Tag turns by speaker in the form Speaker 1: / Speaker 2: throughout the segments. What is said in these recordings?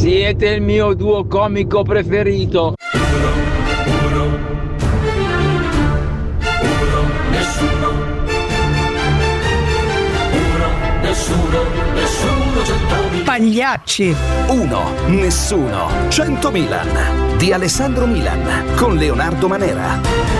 Speaker 1: Siete il mio duo comico preferito.
Speaker 2: Pagliacci.
Speaker 3: 1, nessuno, 100 Milan di Alessandro Milan con Leonardo Manera.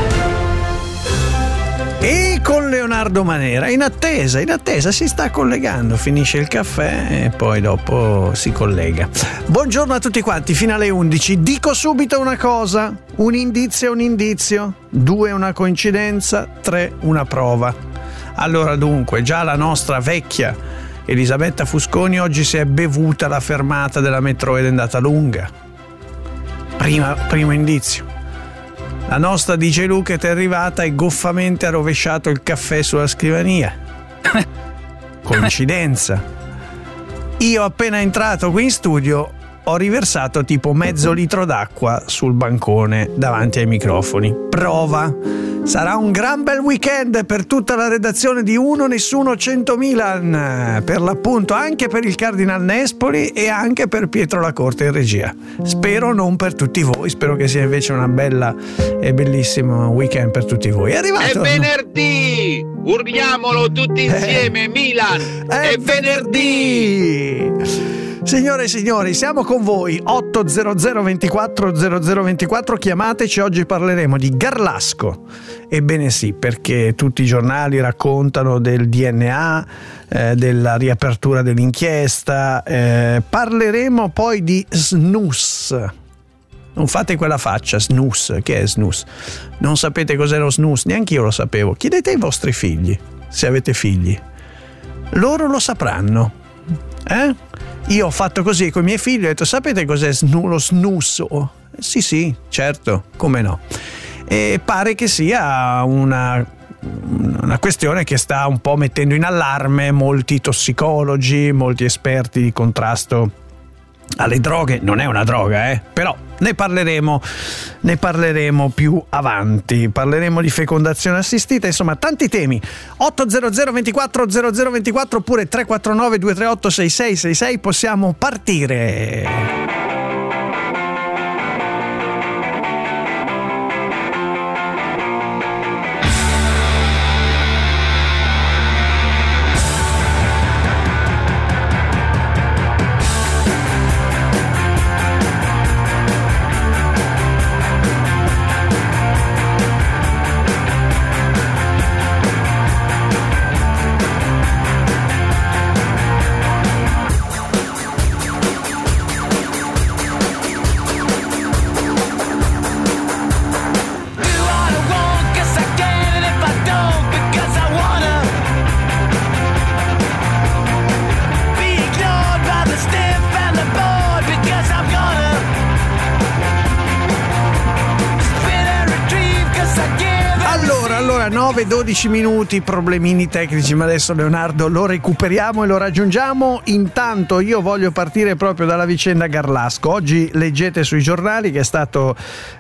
Speaker 2: E con Leonardo Manera, in attesa, si sta collegando, finisce il caffè e poi dopo si collega. Buongiorno a tutti quanti, fino alle 11. Dico subito una cosa: un indizio è un indizio, 2 è una coincidenza, 3 una prova. Allora dunque, già la nostra vecchia Elisabetta Fusconi oggi si è bevuta la fermata della metro ed è andata lunga. Primo indizio. La nostra DJ Luca è arrivata e goffamente ha rovesciato il caffè sulla scrivania. Coincidenza. Io appena entrato qui in studio ho riversato tipo mezzo litro d'acqua sul bancone davanti ai microfoni. Prova. Sarà un gran bel weekend per tutta la redazione di 1 Nessuno 100 Milan, per l'appunto anche per il Cardinal Nespoli e anche per Pietro Lacorte in regia. Spero non per tutti voi, spero che sia invece una bella e bellissimo weekend per tutti voi. È arrivato...
Speaker 4: È venerdì! Urliamolo tutti insieme, Milan!
Speaker 2: È venerdì! Signore e signori, siamo con voi. 800 24 0024, chiamateci. Oggi parleremo di Garlasco. Ebbene sì, perché tutti i giornali raccontano del DNA, della riapertura dell'inchiesta. Parleremo poi di snus. Non fate quella faccia, snus. Che è snus? Non sapete cos'è lo snus? Neanche io lo sapevo. Chiedete ai vostri figli, se avete figli. Loro lo sapranno. Io ho fatto così con i miei figli, ho detto: sapete cos'è lo snus? Sì, certo, come no. E pare che sia una questione che sta un po' mettendo in allarme molti tossicologi, molti esperti di contrasto alle droghe. Non è una droga, però ne parleremo più avanti. Parleremo di fecondazione assistita, insomma tanti temi. 800 24 0024 oppure 349 238 6666. Possiamo partire. Allora 9-12 minuti, problemini tecnici, ma adesso Leonardo lo recuperiamo e lo raggiungiamo. Intanto io voglio partire proprio dalla vicenda Garlasco. Oggi leggete sui giornali che è stato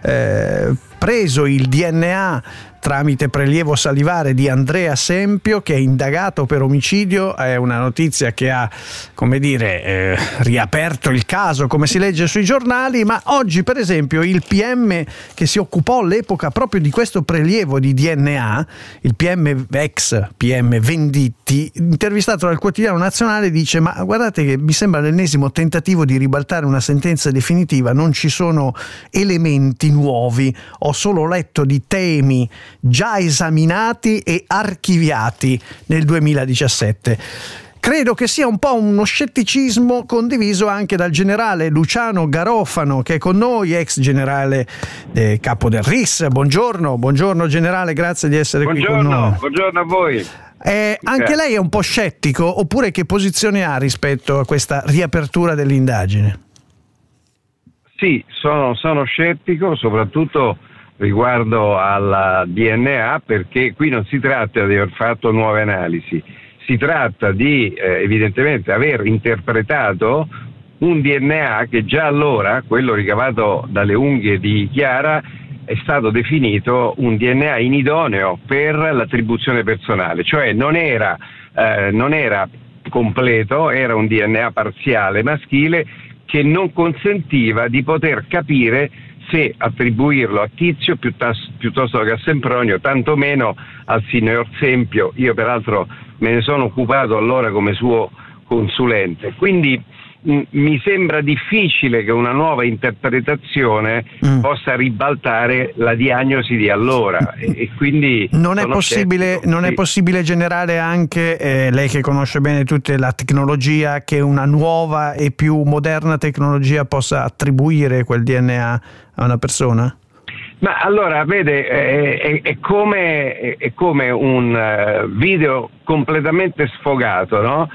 Speaker 2: preso il DNA tramite prelievo salivare di Andrea Sempio, che è indagato per omicidio. È una notizia che ha, come dire, riaperto il caso, come si legge sui giornali. Ma oggi, per esempio, il PM che si occupò all'epoca proprio di questo prelievo di DNA, il PM ex PM Venditti, intervistato dal Quotidiano Nazionale, dice: ma guardate che mi sembra l'ennesimo tentativo di ribaltare una sentenza definitiva, non ci sono elementi nuovi, ho solo letto di temi già esaminati e archiviati nel 2017. Credo che sia un po' uno scetticismo condiviso anche dal generale Luciano Garofano, che è con noi, ex generale capo del RIS. Buongiorno generale, grazie di essere qui con noi.
Speaker 5: Buongiorno a voi.
Speaker 2: Anche lei è un po' scettico, oppure che posizione ha rispetto a questa riapertura dell'indagine?
Speaker 5: Sì, sono scettico, soprattutto riguardo al DNA, perché qui non si tratta di aver fatto nuove analisi, si tratta di evidentemente aver interpretato un DNA che già allora, quello ricavato dalle unghie di Chiara, è stato definito un DNA inidoneo per l'attribuzione personale, cioè non era completo, era un DNA parziale maschile che non consentiva di poter capire se attribuirlo a Tizio piuttosto che a Sempronio, tantomeno al signor Sempio. Io peraltro me ne sono occupato allora come suo consulente, quindi mi sembra difficile che una nuova interpretazione possa ribaltare la diagnosi di allora, e quindi
Speaker 2: non è possibile generare anche, lei che conosce bene tutta la tecnologia, che una nuova e più moderna tecnologia possa attribuire quel DNA a una persona?
Speaker 5: Ma allora, vede, è come un video completamente sfogato, no?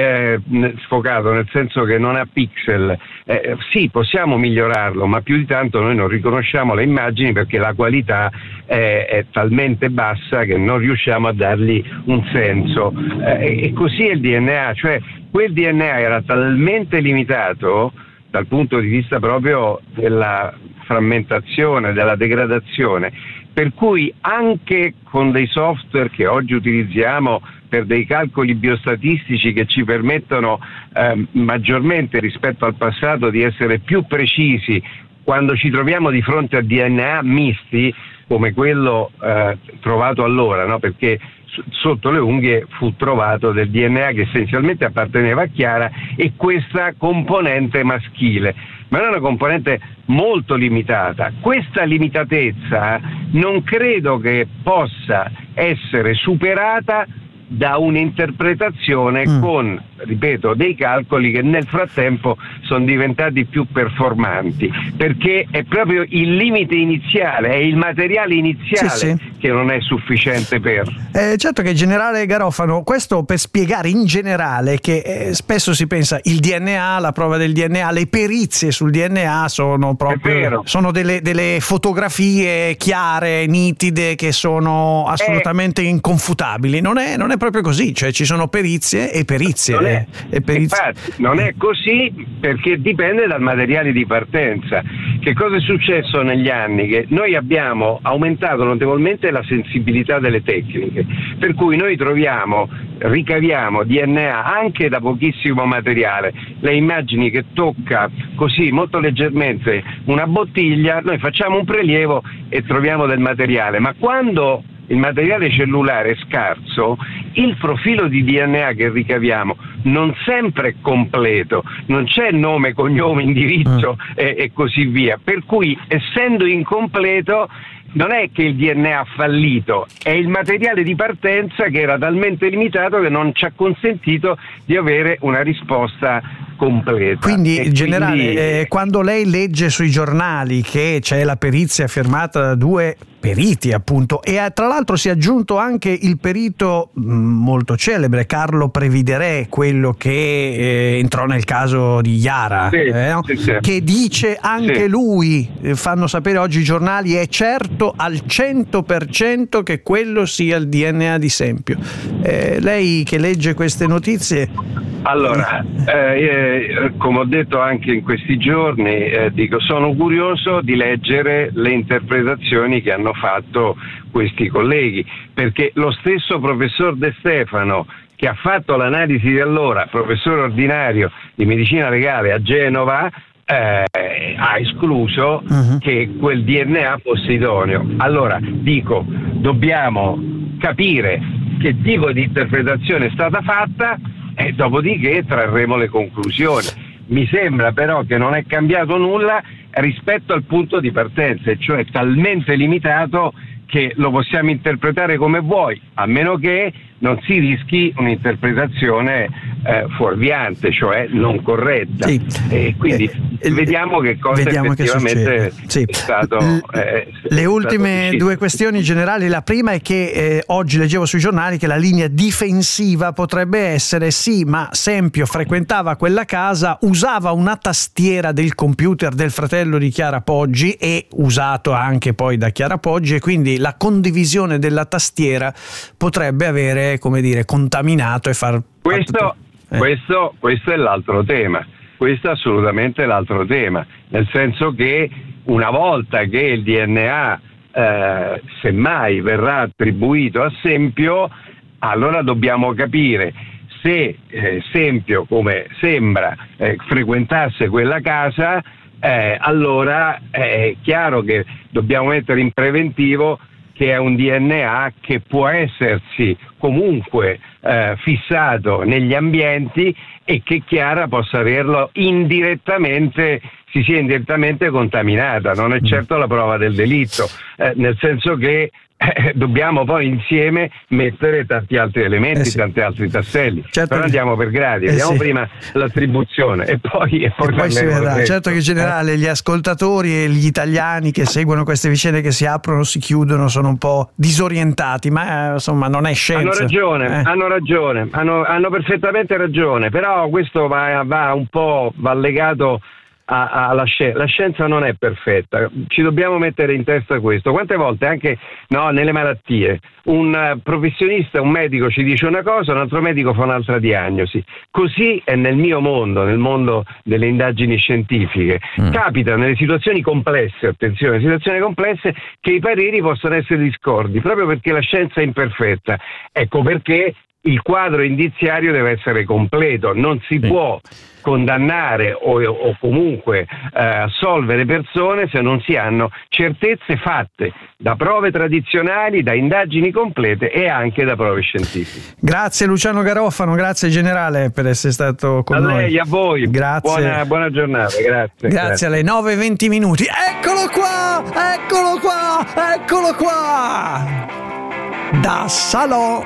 Speaker 5: Sfocato nel senso che non ha pixel. Sì, possiamo migliorarlo, ma più di tanto noi non riconosciamo le immagini perché la qualità è talmente bassa che non riusciamo a dargli un senso. E così è il DNA, cioè quel DNA era talmente limitato dal punto di vista proprio della frammentazione, della degradazione, per cui anche con dei software che oggi utilizziamo per dei calcoli biostatistici che ci permettono maggiormente rispetto al passato di essere più precisi quando ci troviamo di fronte a DNA misti come quello trovato allora, no? Perché sotto le unghie fu trovato del DNA che essenzialmente apparteneva a Chiara e questa componente maschile, ma è una componente molto limitata. Questa limitatezza non credo che possa essere superata da un'interpretazione con, ripeto, dei calcoli che nel frattempo sono diventati più performanti, perché è proprio il limite iniziale, è il materiale iniziale che non è sufficiente per...
Speaker 2: certo che generale Garofano, questo per spiegare in generale che spesso si pensa il DNA, la prova del DNA, le perizie sul DNA sono proprio delle fotografie chiare, nitide, che sono assolutamente inconfutabili. Non è proprio così, cioè ci sono perizie e perizie.
Speaker 5: Infatti non è così, perché dipende dal materiale di partenza. Che cosa è successo negli anni? Che noi abbiamo aumentato notevolmente la sensibilità delle tecniche, per cui noi ricaviamo DNA anche da pochissimo materiale. Le immagini che tocca così molto leggermente una bottiglia, noi facciamo un prelievo e troviamo del materiale, ma quando il materiale cellulare è scarso, il profilo di DNA che ricaviamo non sempre è completo, non c'è nome, cognome, indirizzo e così via, per cui essendo incompleto non è che il DNA ha fallito, è il materiale di partenza che era talmente limitato che non ci ha consentito di avere una risposta completa.
Speaker 2: Quindi, generale, quando lei legge sui giornali che c'è la perizia firmata da due periti, appunto, e tra l'altro si è aggiunto anche il perito molto celebre Carlo Previderè, quello che entrò nel caso di Iara, che dice anche lui, fanno sapere oggi i giornali, è certo al 100% che quello sia il DNA di Sempio. Lei che legge queste notizie...
Speaker 5: Allora, come ho detto anche in questi giorni, dico, sono curioso di leggere le interpretazioni che hanno fatto questi colleghi, perché lo stesso professor De Stefano, che ha fatto l'analisi di allora, professore ordinario di medicina legale a Genova, ha escluso che quel DNA fosse idoneo. Allora, dico, dobbiamo capire che tipo di interpretazione è stata fatta e dopodiché trarremo le conclusioni. Mi sembra però che non è cambiato nulla rispetto al punto di partenza, cioè talmente limitato che lo possiamo interpretare come vuoi, a meno che non si rischi un'interpretazione fuorviante, cioè non corretta. E quindi vediamo che cosa effettivamente è stato.
Speaker 2: Le ultime due questioni generali. La prima è che oggi leggevo sui giornali che la linea difensiva potrebbe essere: sì, ma Sempio frequentava quella casa, usava una tastiera del computer del fratello di Chiara Poggi e usato anche poi da Chiara Poggi, e quindi la condivisione della tastiera potrebbe avere, come dire, contaminato e far...
Speaker 5: Questo è l'altro tema, questo è assolutamente l'altro tema, nel senso che una volta che il DNA semmai verrà attribuito a Sempio, allora dobbiamo capire se Sempio, come sembra, frequentasse quella casa, allora è chiaro che dobbiamo mettere in preventivo che è un DNA che può essersi comunque fissato negli ambienti e che Chiara possa averlo indirettamente, si sia indirettamente contaminata. Non è certo la prova del delitto, nel senso che dobbiamo poi insieme mettere tanti altri elementi, tanti altri tasselli.
Speaker 2: Certo.
Speaker 5: Però andiamo per gradi, vediamo prima l'attribuzione e poi
Speaker 2: si vedrà. Certo che generale gli ascoltatori e gli italiani che seguono queste vicende che si aprono, si chiudono, sono un po' disorientati, ma insomma non è scienza.
Speaker 5: Hanno ragione, hanno perfettamente ragione, però questo va legato alla scienza. La scienza non è perfetta, ci dobbiamo mettere in testa questo. Quante volte anche nelle malattie un professionista, un medico ci dice una cosa, un altro medico fa un'altra diagnosi. Così è nel mio mondo, nel mondo delle indagini scientifiche. Capita nelle situazioni complesse, attenzione, situazioni complesse, che i pareri possano essere discordi, proprio perché la scienza è imperfetta. Ecco perché il quadro indiziario deve essere completo, non si può condannare o comunque assolvere persone se non si hanno certezze fatte da prove tradizionali, da indagini complete e anche da prove scientifiche.
Speaker 2: Grazie Luciano Garofano, grazie generale per essere stato con noi.
Speaker 5: A lei, a voi.
Speaker 2: Grazie.
Speaker 5: Buona giornata,
Speaker 2: grazie. Alle 9:20. Eccolo qua! Da Salò.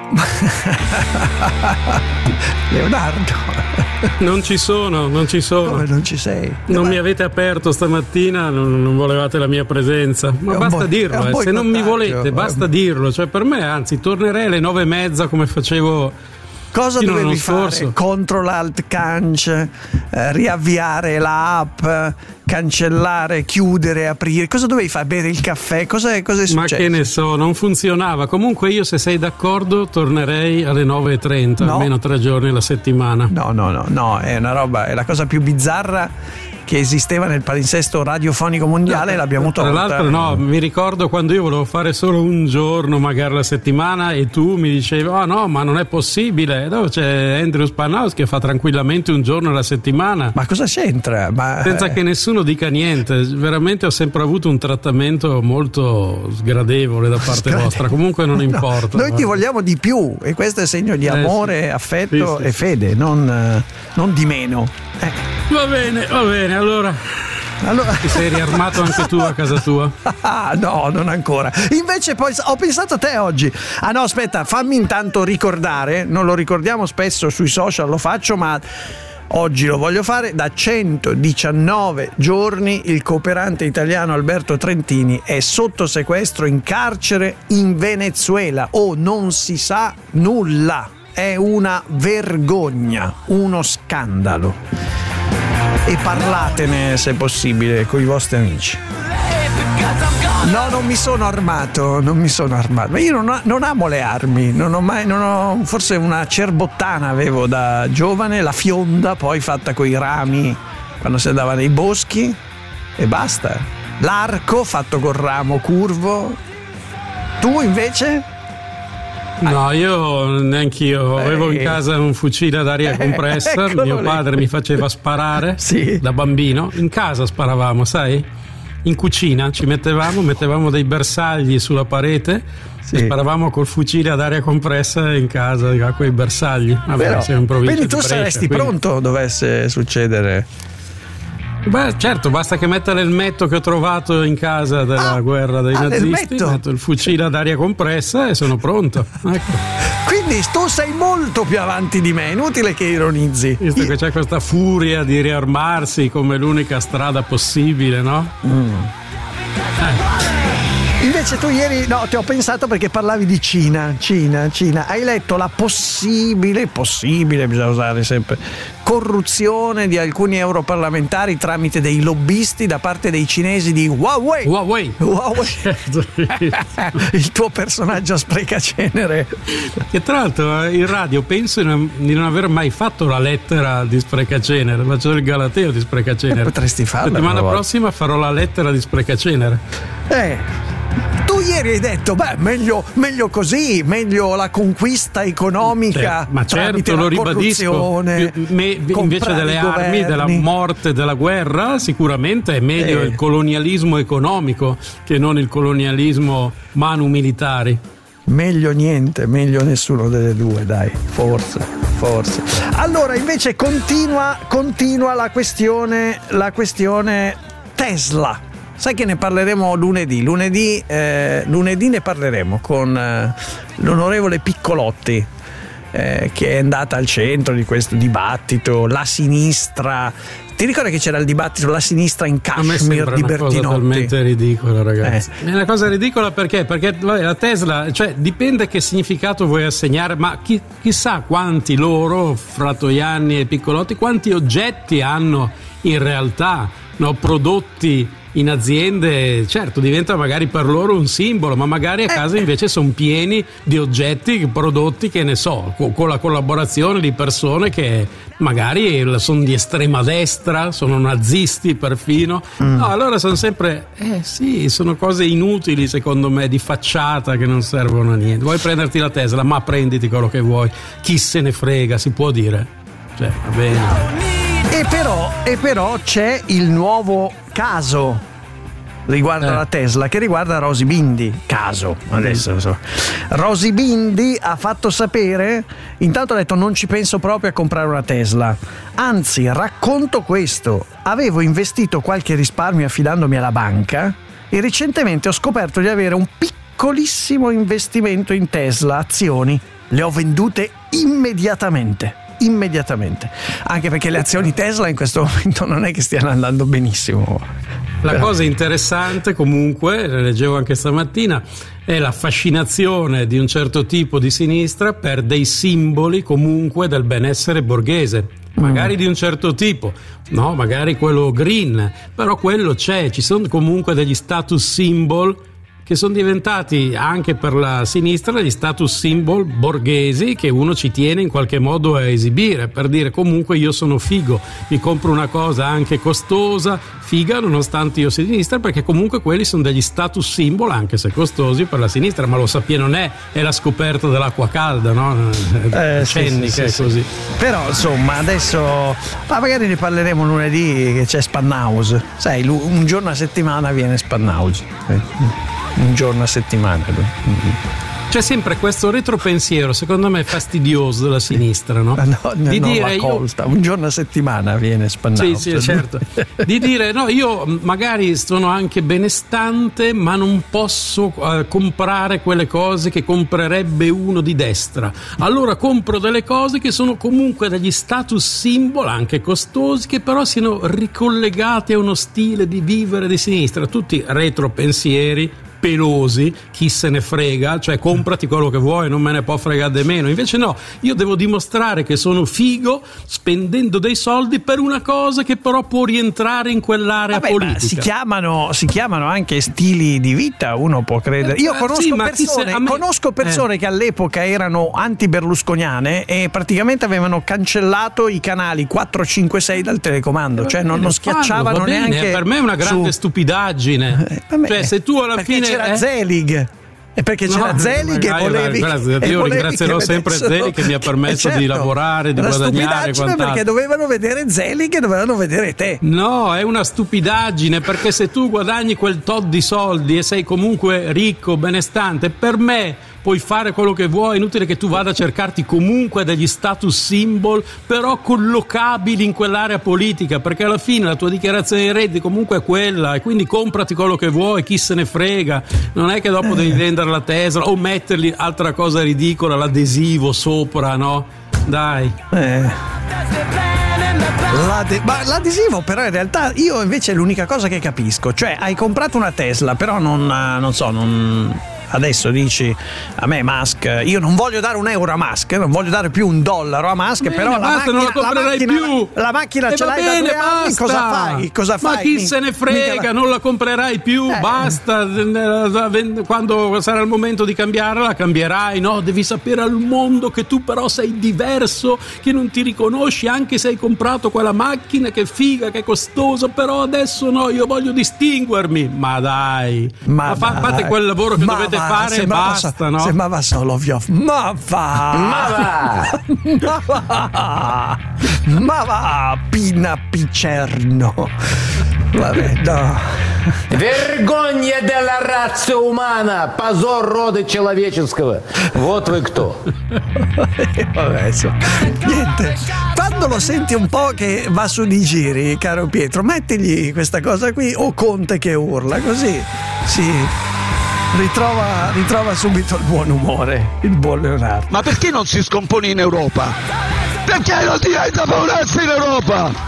Speaker 2: Leonardo.
Speaker 6: Non ci sono.
Speaker 2: Come non ci sei?
Speaker 6: Non mi avete aperto stamattina, non volevate la mia presenza. Ma basta dirlo, se non mi volete, basta dirlo. Cioè, per me, anzi, tornerei alle 9:30 come facevo.
Speaker 2: Cosa dovevi fare? Control Alt Canc, riavviare la app, cancellare, chiudere, aprire. Cosa dovevi fare? Bere il caffè? Cosa è successo?
Speaker 6: Ma che ne so, non funzionava. Comunque io, se sei d'accordo, tornerei alle 9:30, almeno 3 giorni alla settimana.
Speaker 2: No, è una roba, è la cosa più bizzarra che esisteva nel palinsesto radiofonico mondiale, l'abbiamo tolta.
Speaker 6: Tra l'altro mi ricordo quando io volevo fare solo un giorno magari la settimana e tu mi dicevi no, ma non è possibile, dopo c'è Andrew Spanowski che fa tranquillamente un giorno alla settimana.
Speaker 2: Ma cosa c'entra?
Speaker 6: Senza che nessuno dica niente. Veramente ho sempre avuto un trattamento molto sgradevole da parte vostra. Comunque non importa.
Speaker 2: Noi ti vogliamo di più e questo è segno di amore, affetto e fede, non di meno.
Speaker 6: Va bene, allora ti sei riarmato anche tu a casa tua?
Speaker 2: No, non ancora. Invece poi ho pensato a te oggi. No, aspetta, fammi intanto ricordare, non lo ricordiamo spesso sui social, lo faccio, ma oggi lo voglio fare. Da 119 giorni il cooperante italiano Alberto Trentini è sotto sequestro in carcere in Venezuela. Non si sa nulla. È una vergogna, uno scandalo. E parlatene se possibile con i vostri amici. No, non mi sono armato. Ma io non amo le armi. Forse una cerbottana avevo da giovane, la fionda, poi fatta coi rami quando si andava nei boschi e basta. L'arco fatto col ramo curvo. Tu invece?
Speaker 6: No, io neanch'io. Avevo in casa un fucile ad aria compressa. Mio padre mi faceva sparare da bambino. In casa sparavamo, sai? In cucina ci mettevamo dei bersagli sulla parete e sparavamo col fucile ad aria compressa in casa a quei bersagli. Vabbè, siamo in provincia
Speaker 2: quindi tu
Speaker 6: di Brescia,
Speaker 2: saresti pronto dovesse succedere?
Speaker 6: Beh, certo, basta che metta l'elmetto che ho trovato in casa della guerra dei nazisti, metto il fucile ad aria compressa e sono pronto. Ecco.
Speaker 2: Quindi tu sei molto più avanti di me, inutile che ironizzi.
Speaker 6: Visto che c'è questa furia di riarmarsi come l'unica strada possibile, no?
Speaker 2: Invece tu ieri, ti ho pensato perché parlavi di Cina. Hai letto la possibile, bisogna usare sempre, corruzione di alcuni europarlamentari tramite dei lobbisti da parte dei cinesi di Huawei. Il tuo personaggio sprecacenere.
Speaker 6: Che tra l'altro in radio penso di non aver mai fatto la lettera di Sprecacenere. Faccio il galateo di Sprecacenere.
Speaker 2: Potresti farla.
Speaker 6: La settimana prossima farò la lettera di Sprecacenere.
Speaker 2: Tu ieri hai detto, meglio così, meglio la conquista economica.
Speaker 6: Ma certo, lo ribadisco. Invece delle armi, della morte, della guerra, sicuramente è meglio il colonialismo economico che non il colonialismo manu militari.
Speaker 2: Meglio niente, meglio nessuno delle due, dai, forse. Allora, invece continua la questione Tesla. Sai che ne parleremo lunedì ne parleremo con l'onorevole Piccolotti, che è andata al centro di questo dibattito, la sinistra. Ti ricordi che c'era il dibattito la sinistra in Kashmir di Bertinotti? È una cosa
Speaker 6: talmente ridicola, ragazzi. È una cosa ridicola perché la Tesla, cioè dipende che significato vuoi assegnare, ma chissà quanti loro, Fratoianni e Piccolotti, quanti oggetti hanno in realtà, no, prodotti in aziende. Certo, diventa magari per loro un simbolo, ma magari a casa invece sono pieni di oggetti, prodotti, che ne so, con la collaborazione di persone che magari sono di estrema destra, sono nazisti perfino. No, allora sono sempre sono cose inutili, secondo me, di facciata, che non servono a niente. Vuoi prenderti la Tesla, ma prenditi quello che vuoi, chi se ne frega, si può dire, cioè va bene.
Speaker 2: E però c'è il nuovo caso riguardo alla Tesla, che riguarda Rosy Bindi. Rosy Bindi ha fatto sapere, intanto ha detto: non ci penso proprio a comprare una Tesla, anzi racconto questo, avevo investito qualche risparmio affidandomi alla banca e recentemente ho scoperto di avere un piccolissimo investimento in Tesla azioni, le ho vendute immediatamente, anche perché le azioni Tesla in questo momento non è che stiano andando benissimo.
Speaker 6: La cosa interessante, comunque, leggevo anche stamattina, è la fascinazione di un certo tipo di sinistra per dei simboli comunque del benessere borghese, magari di un certo tipo, no, magari quello green, però quello c'è, ci sono comunque degli status symbol che sono diventati anche per la sinistra degli status symbol borghesi, che uno ci tiene in qualche modo a esibire, per dire comunque io sono figo, mi compro una cosa anche costosa, figa, nonostante io sia di sinistra, perché comunque quelli sono degli status symbol, anche se costosi, per la sinistra. Ma lo sapete, non è la scoperta dell'acqua calda, no? Decenni che è così.
Speaker 2: Però insomma adesso magari ne parleremo lunedì, che c'è Spannhaus, sai, un giorno a settimana viene Spannhaus, un giorno a settimana.
Speaker 6: C'è sempre questo retropensiero, secondo me fastidioso, della sinistra, no?
Speaker 2: Di dire un giorno a settimana viene Spannhaus.
Speaker 6: Sì, certo. Di dire no, io magari sono anche benestante, ma non posso comprare quelle cose che comprerebbe uno di destra. Allora compro delle cose che sono comunque degli status symbol, anche costosi, che però siano ricollegati a uno stile di vivere di sinistra. Tutti retropensieri pelosi, chi se ne frega, cioè comprati quello che vuoi, non me ne può fregare di meno. Invece no, io devo dimostrare che sono figo spendendo dei soldi per una cosa che però può rientrare in quell'area politica. Si
Speaker 2: chiamano anche stili di vita, uno può credere. Io conosco persone che all'epoca erano anti-berlusconiane e praticamente avevano cancellato i canali 4, 5, 6 dal telecomando, cioè non schiacciavano neanche.
Speaker 6: Per me è una grande stupidaggine. Cioè, se tu alla fine
Speaker 2: c'era Zelig, e perché c'era Zelig e volevi.
Speaker 6: Io ringrazierò sempre Zelig che mi ha permesso di lavorare, di guadagnare.
Speaker 2: Perché dovevano vedere Zelig e dovevano vedere te.
Speaker 6: No, è una stupidaggine, perché se tu guadagni quel tot di soldi e sei comunque ricco, benestante, per me puoi fare quello che vuoi, è inutile che tu vada a cercarti comunque degli status symbol, però collocabili in quell'area politica, perché alla fine la tua dichiarazione di redditi comunque è quella, e quindi comprati quello che vuoi, chi se ne frega. Non è che dopo devi vendere la Tesla o mettergli altra cosa ridicola, l'adesivo sopra, no? Dai.
Speaker 2: L'adesivo però in realtà io invece è l'unica cosa che capisco, cioè hai comprato una Tesla, però non adesso dici a me Musk, io non voglio dare €1 a Musk, non voglio dare più $1 a Musk,
Speaker 6: bene,
Speaker 2: però
Speaker 6: non la comprerai più.
Speaker 2: La macchina ce l'hai
Speaker 6: bene,
Speaker 2: da 2 anni, cosa fai?
Speaker 6: Ma chi se ne frega, non la comprerai più, basta. Quando sarà il momento di cambiarla, la cambierai, no? Devi sapere al mondo che tu però sei diverso, che non ti riconosci anche se hai comprato quella macchina, che figa, che è costosa, però adesso no, io voglio distinguermi. Ma dai, fate quel lavoro che dovete fare e basta, no?
Speaker 2: Sembrava solo ma va, Pina Picerno. Vabbè, no.
Speaker 7: Vergogna della razza umana, позор рода человеческого. Вот вы кто.
Speaker 2: Vabbè, niente. Quando lo senti un po' che va su di giri, caro Pietro, mettigli questa cosa qui o Conte che urla, così si ritrova subito il buon umore, il buon Leonardo.
Speaker 8: Ma perché non si scompone in Europa? Perché non diventa paurezza in Europa?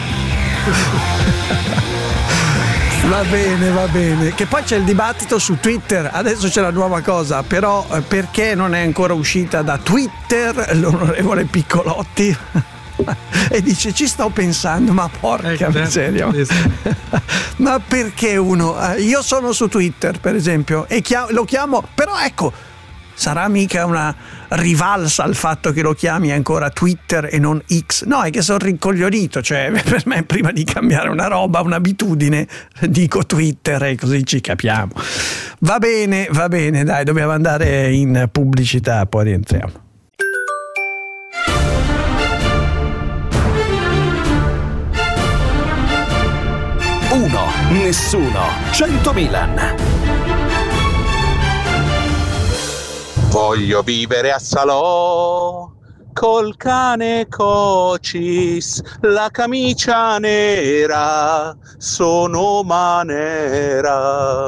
Speaker 2: Va bene. Che poi c'è il dibattito su Twitter. Adesso c'è la nuova cosa, però perché non è ancora uscita da Twitter l'onorevole Piccolotti? E dice: ci sto pensando, ma porca miseria. Ma perché uno? Io sono su Twitter, per esempio, e lo chiamo, però ecco, sarà mica una rivalsa al fatto che lo chiami ancora Twitter e non X? No, è che sono rincoglionito, cioè per me prima di cambiare una roba, un'abitudine, dico Twitter e così ci capiamo. Va bene, dai, dobbiamo andare in pubblicità, poi rientriamo.
Speaker 3: Uno, nessuno, 100 Milan.
Speaker 9: Voglio vivere a Salò col cane Cocis, la camicia nera, sono manera.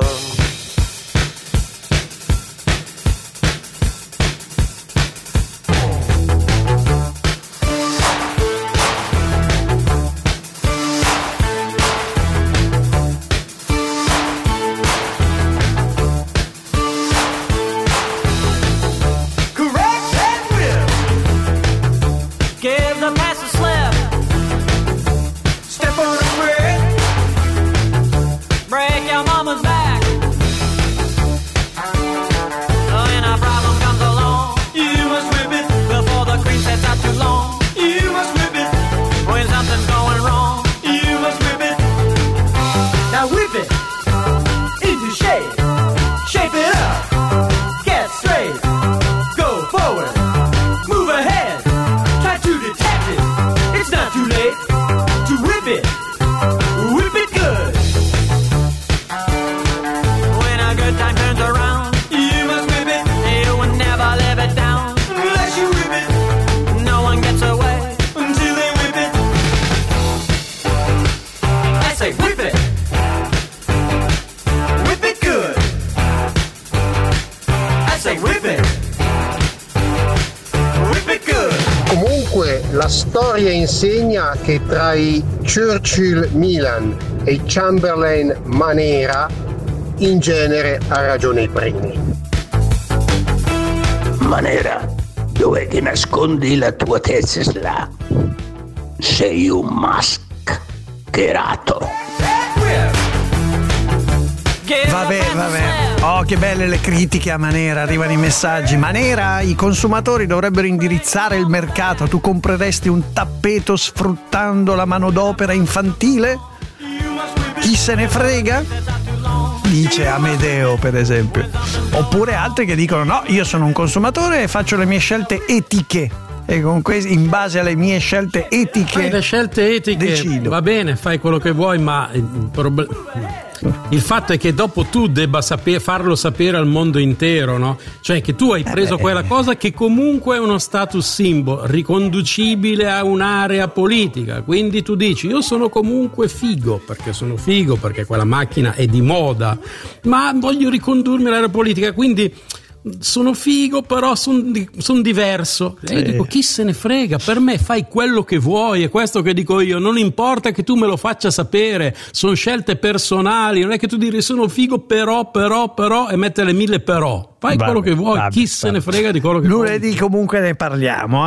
Speaker 10: La storia insegna che tra i Churchill Milan e i Chamberlain Manera in genere ha ragione i primi.
Speaker 11: Manera, dov'è che nascondi la tua Tesla? Sei un mascherato.
Speaker 2: Vabbè. Oh, che belle le critiche a Manera, arrivano i messaggi. Manera, i consumatori dovrebbero indirizzare il mercato. Tu compreresti un tappeto sfruttando la manodopera infantile? Chi se ne frega? Dice Amedeo, per esempio. Oppure altri che dicono: no, io sono un consumatore e faccio le mie scelte etiche. E con in base alle mie scelte etiche,
Speaker 6: le scelte etiche
Speaker 2: decido.
Speaker 6: Va bene, fai quello che vuoi, ma il fatto è che dopo tu debba farlo sapere al mondo intero, no? Cioè che tu hai preso quella cosa che comunque è uno status symbol riconducibile a un'area politica, quindi tu dici: io sono comunque figo perché quella macchina è di moda, ma voglio ricondurmi all'area politica, quindi sono figo, però sono diverso. E io dico, chi se ne frega, per me fai quello che vuoi, è questo che dico io, non importa che tu me lo faccia sapere, sono scelte personali, non è che tu dici sono figo però e mettere 1000 però. Fai quello che vuoi, chi se ne frega di quello che vuoi.
Speaker 2: Lunedì comunque ne parliamo,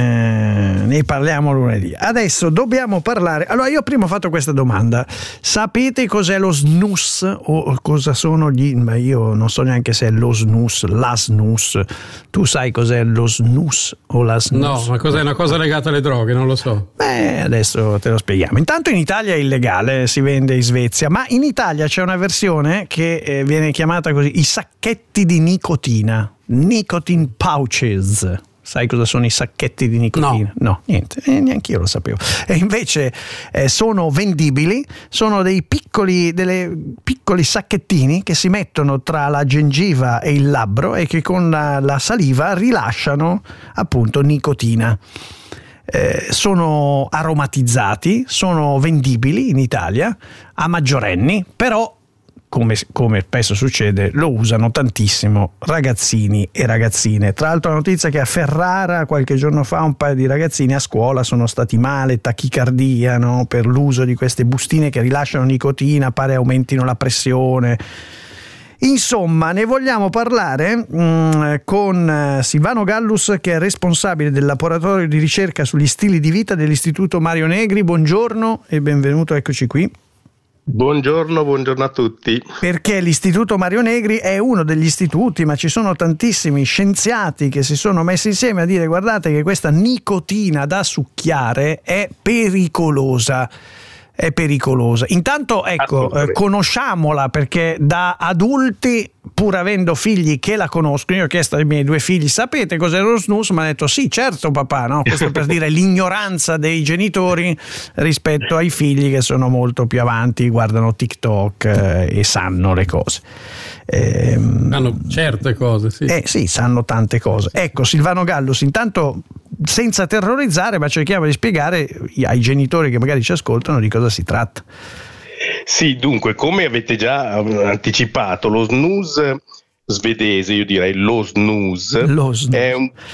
Speaker 2: ne parliamo lunedì. Adesso dobbiamo parlare. Allora, io prima ho fatto questa domanda: sapete cos'è lo snus o cosa sono ma io non so neanche se è lo snus, la snus. Tu sai cos'è lo snus o la snus?
Speaker 6: No, ma cos'è? Una cosa legata alle droghe, non lo so.
Speaker 2: Adesso te lo spieghiamo. Intanto in Italia è illegale, si vende in Svezia, ma in Italia c'è una versione che viene chiamata così, i sacchetti di nicotina, nicotine pouches. Sai cosa sono i sacchetti di nicotina? No, niente, neanche io lo sapevo. E invece sono vendibili, sono dei piccoli sacchettini che si mettono tra la gengiva e il labbro e che con la saliva rilasciano appunto nicotina. Sono aromatizzati, sono vendibili in Italia a maggiorenni, però come spesso succede lo usano tantissimo ragazzini e ragazzine. Tra l'altro la notizia che a Ferrara qualche giorno fa un paio di ragazzini a scuola sono stati male, tachicardia, no? Per l'uso di queste bustine che rilasciano nicotina, pare aumentino la pressione. Insomma, ne vogliamo parlare con Silvano Gallus, che è responsabile del laboratorio di ricerca sugli stili di vita dell'Istituto Mario Negri. Buongiorno e benvenuto, eccoci qui.
Speaker 12: Buongiorno a tutti.
Speaker 2: Perché l'Istituto Mario Negri è uno degli istituti, ma ci sono tantissimi scienziati che si sono messi insieme a dire: guardate che questa nicotina da succhiare è pericolosa. Intanto conosciamola, perché da adulti, pur avendo figli che la conoscono, io ho chiesto ai miei 2 figli: sapete cos'è lo snus? Mi ha detto sì, certo papà, no? Questo per dire l'ignoranza dei genitori rispetto ai figli che sono molto più avanti, guardano TikTok e sanno le cose.
Speaker 6: Sanno certe cose, sì.
Speaker 2: Sì, sanno tante cose. Ecco, Silvano Gallus, intanto senza terrorizzare, ma cerchiamo di spiegare ai genitori che magari ci ascoltano di cosa si tratta.
Speaker 12: Sì, dunque, come avete già anticipato, lo snus svedese, io direi lo snus. È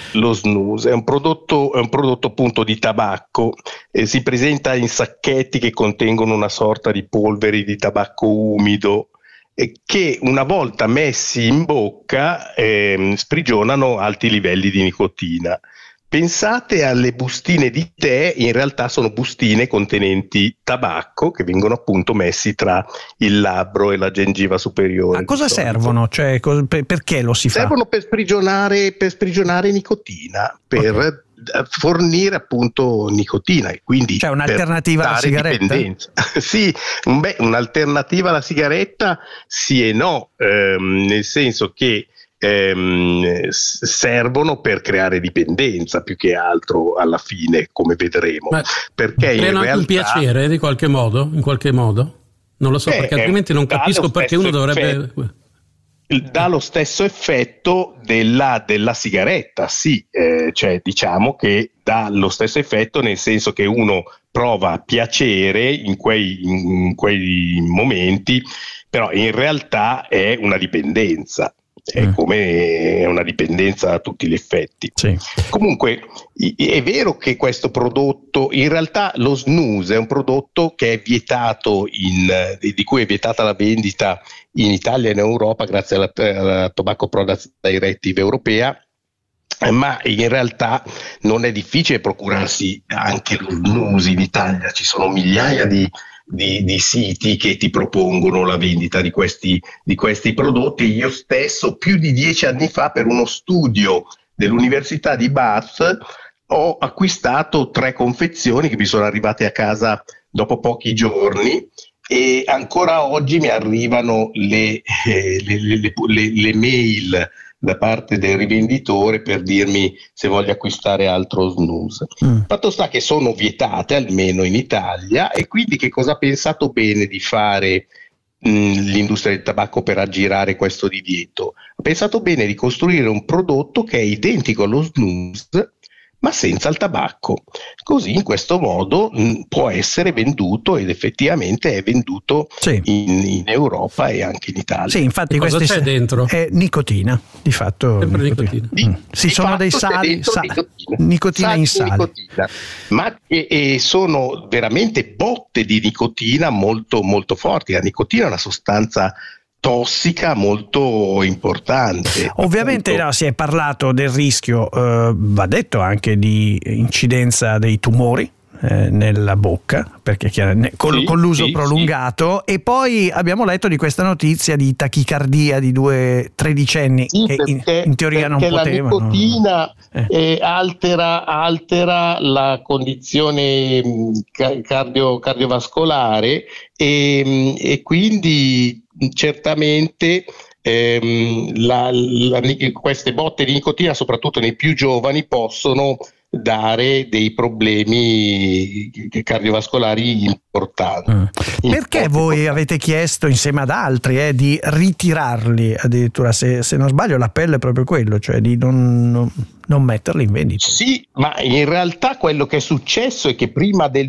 Speaker 12: un prodotto appunto di tabacco, si presenta in sacchetti che contengono una sorta di polveri di tabacco umido, che una volta messi in bocca sprigionano alti livelli di nicotina. Pensate alle bustine di tè, in realtà sono bustine contenenti tabacco che vengono appunto messi tra il labbro e la gengiva superiore.
Speaker 2: A cosa servono? Cioè, perché lo si fa?
Speaker 12: Servono per sprigionare nicotina, per fornire appunto nicotina, e quindi
Speaker 2: cioè un'alternativa alla sigaretta?
Speaker 12: Sì, un'alternativa alla sigaretta sì e no, nel senso che servono per creare dipendenza più che altro alla fine, come vedremo. Ma perché in realtà
Speaker 6: anche un piacere in qualche modo? Non lo so, perché altrimenti non capisco perché uno dovrebbe...
Speaker 12: Dà lo stesso effetto della sigaretta, sì, cioè diciamo che dà lo stesso effetto, nel senso che uno prova piacere in quei momenti, però in realtà è una dipendenza. È come una dipendenza a tutti gli effetti.
Speaker 2: Sì.
Speaker 12: Comunque è vero che questo prodotto, in realtà lo snus è un prodotto che è vietato di cui è vietata la vendita in Italia e in Europa grazie alla Tobacco Products Directive europea, ma in realtà non è difficile procurarsi anche lo snus in Italia. Ci sono migliaia di siti che ti propongono la vendita di questi prodotti. Io stesso più di 10 anni fa, per uno studio dell'Università di Bath, ho acquistato 3 confezioni che mi sono arrivate a casa dopo pochi giorni, e ancora oggi mi arrivano le mail da parte del rivenditore per dirmi se voglio acquistare altro snus. Fatto sta che sono vietate almeno in Italia, e quindi che cosa ha pensato bene di fare l'industria del tabacco per aggirare questo divieto? Ha pensato bene di costruire un prodotto che è identico allo snus, ma senza il tabacco. Così in questo modo può essere venduto, ed effettivamente è venduto in Europa e anche in Italia.
Speaker 2: Sì, infatti
Speaker 6: cosa c'è dentro?
Speaker 2: È nicotina, di fatto.
Speaker 6: Nicotina.
Speaker 2: Sì, sono dei sali, nicotina in sale.
Speaker 12: Nicotina. Ma sono veramente botte di nicotina molto, molto forti. La nicotina è una sostanza tossica molto importante.
Speaker 2: Ovviamente si è parlato del rischio, va detto anche di incidenza dei tumori nella bocca, perché con l'uso prolungato, e poi abbiamo letto di questa notizia di tachicardia di 2 tredicenni che in teoria non potevano.
Speaker 12: La nicotina altera la condizione cardiovascolare e quindi certamente queste botte di nicotina, soprattutto nei più giovani, possono dare dei problemi cardiovascolari importanti.
Speaker 2: Perché voi avete chiesto insieme ad altri di ritirarli, addirittura, se non sbaglio l'appello è proprio quello, cioè di non metterli in vendita?
Speaker 12: Sì, ma in realtà quello che è successo è che prima del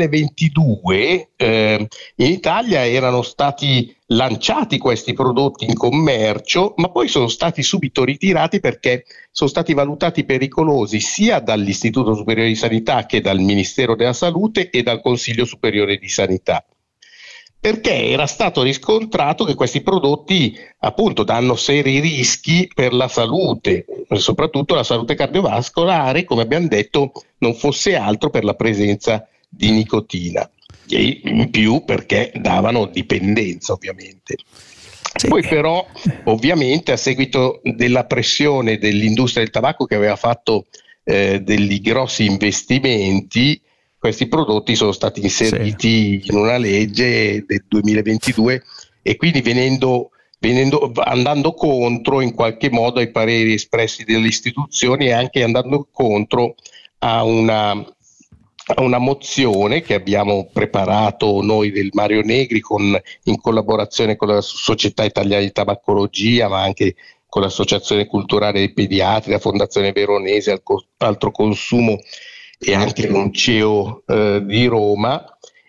Speaker 12: 2022 in Italia erano stati lanciati questi prodotti in commercio, ma poi sono stati subito ritirati perché sono stati valutati pericolosi sia dall'Istituto Superiore di Sanità che dal Ministero della Salute e dal Consiglio Superiore di Sanità, perché era stato riscontrato che questi prodotti appunto danno seri rischi per la salute, soprattutto la salute cardiovascolare, come abbiamo detto, non fosse altro per la presenza di nicotina, e in più perché davano dipendenza, ovviamente. Sì. Poi però ovviamente a seguito della pressione dell'industria del tabacco, che aveva fatto degli grossi investimenti, questi prodotti sono stati inseriti in una legge del 2022 e quindi andando contro in qualche modo ai pareri espressi dalle istituzioni e anche andando contro a una mozione che abbiamo preparato noi del Mario Negri in collaborazione con la Società Italiana di Tabacologia, ma anche con l'Associazione Culturale dei Pediatri, la Fondazione Veronese Altro Consumo e anche con CEO di Roma,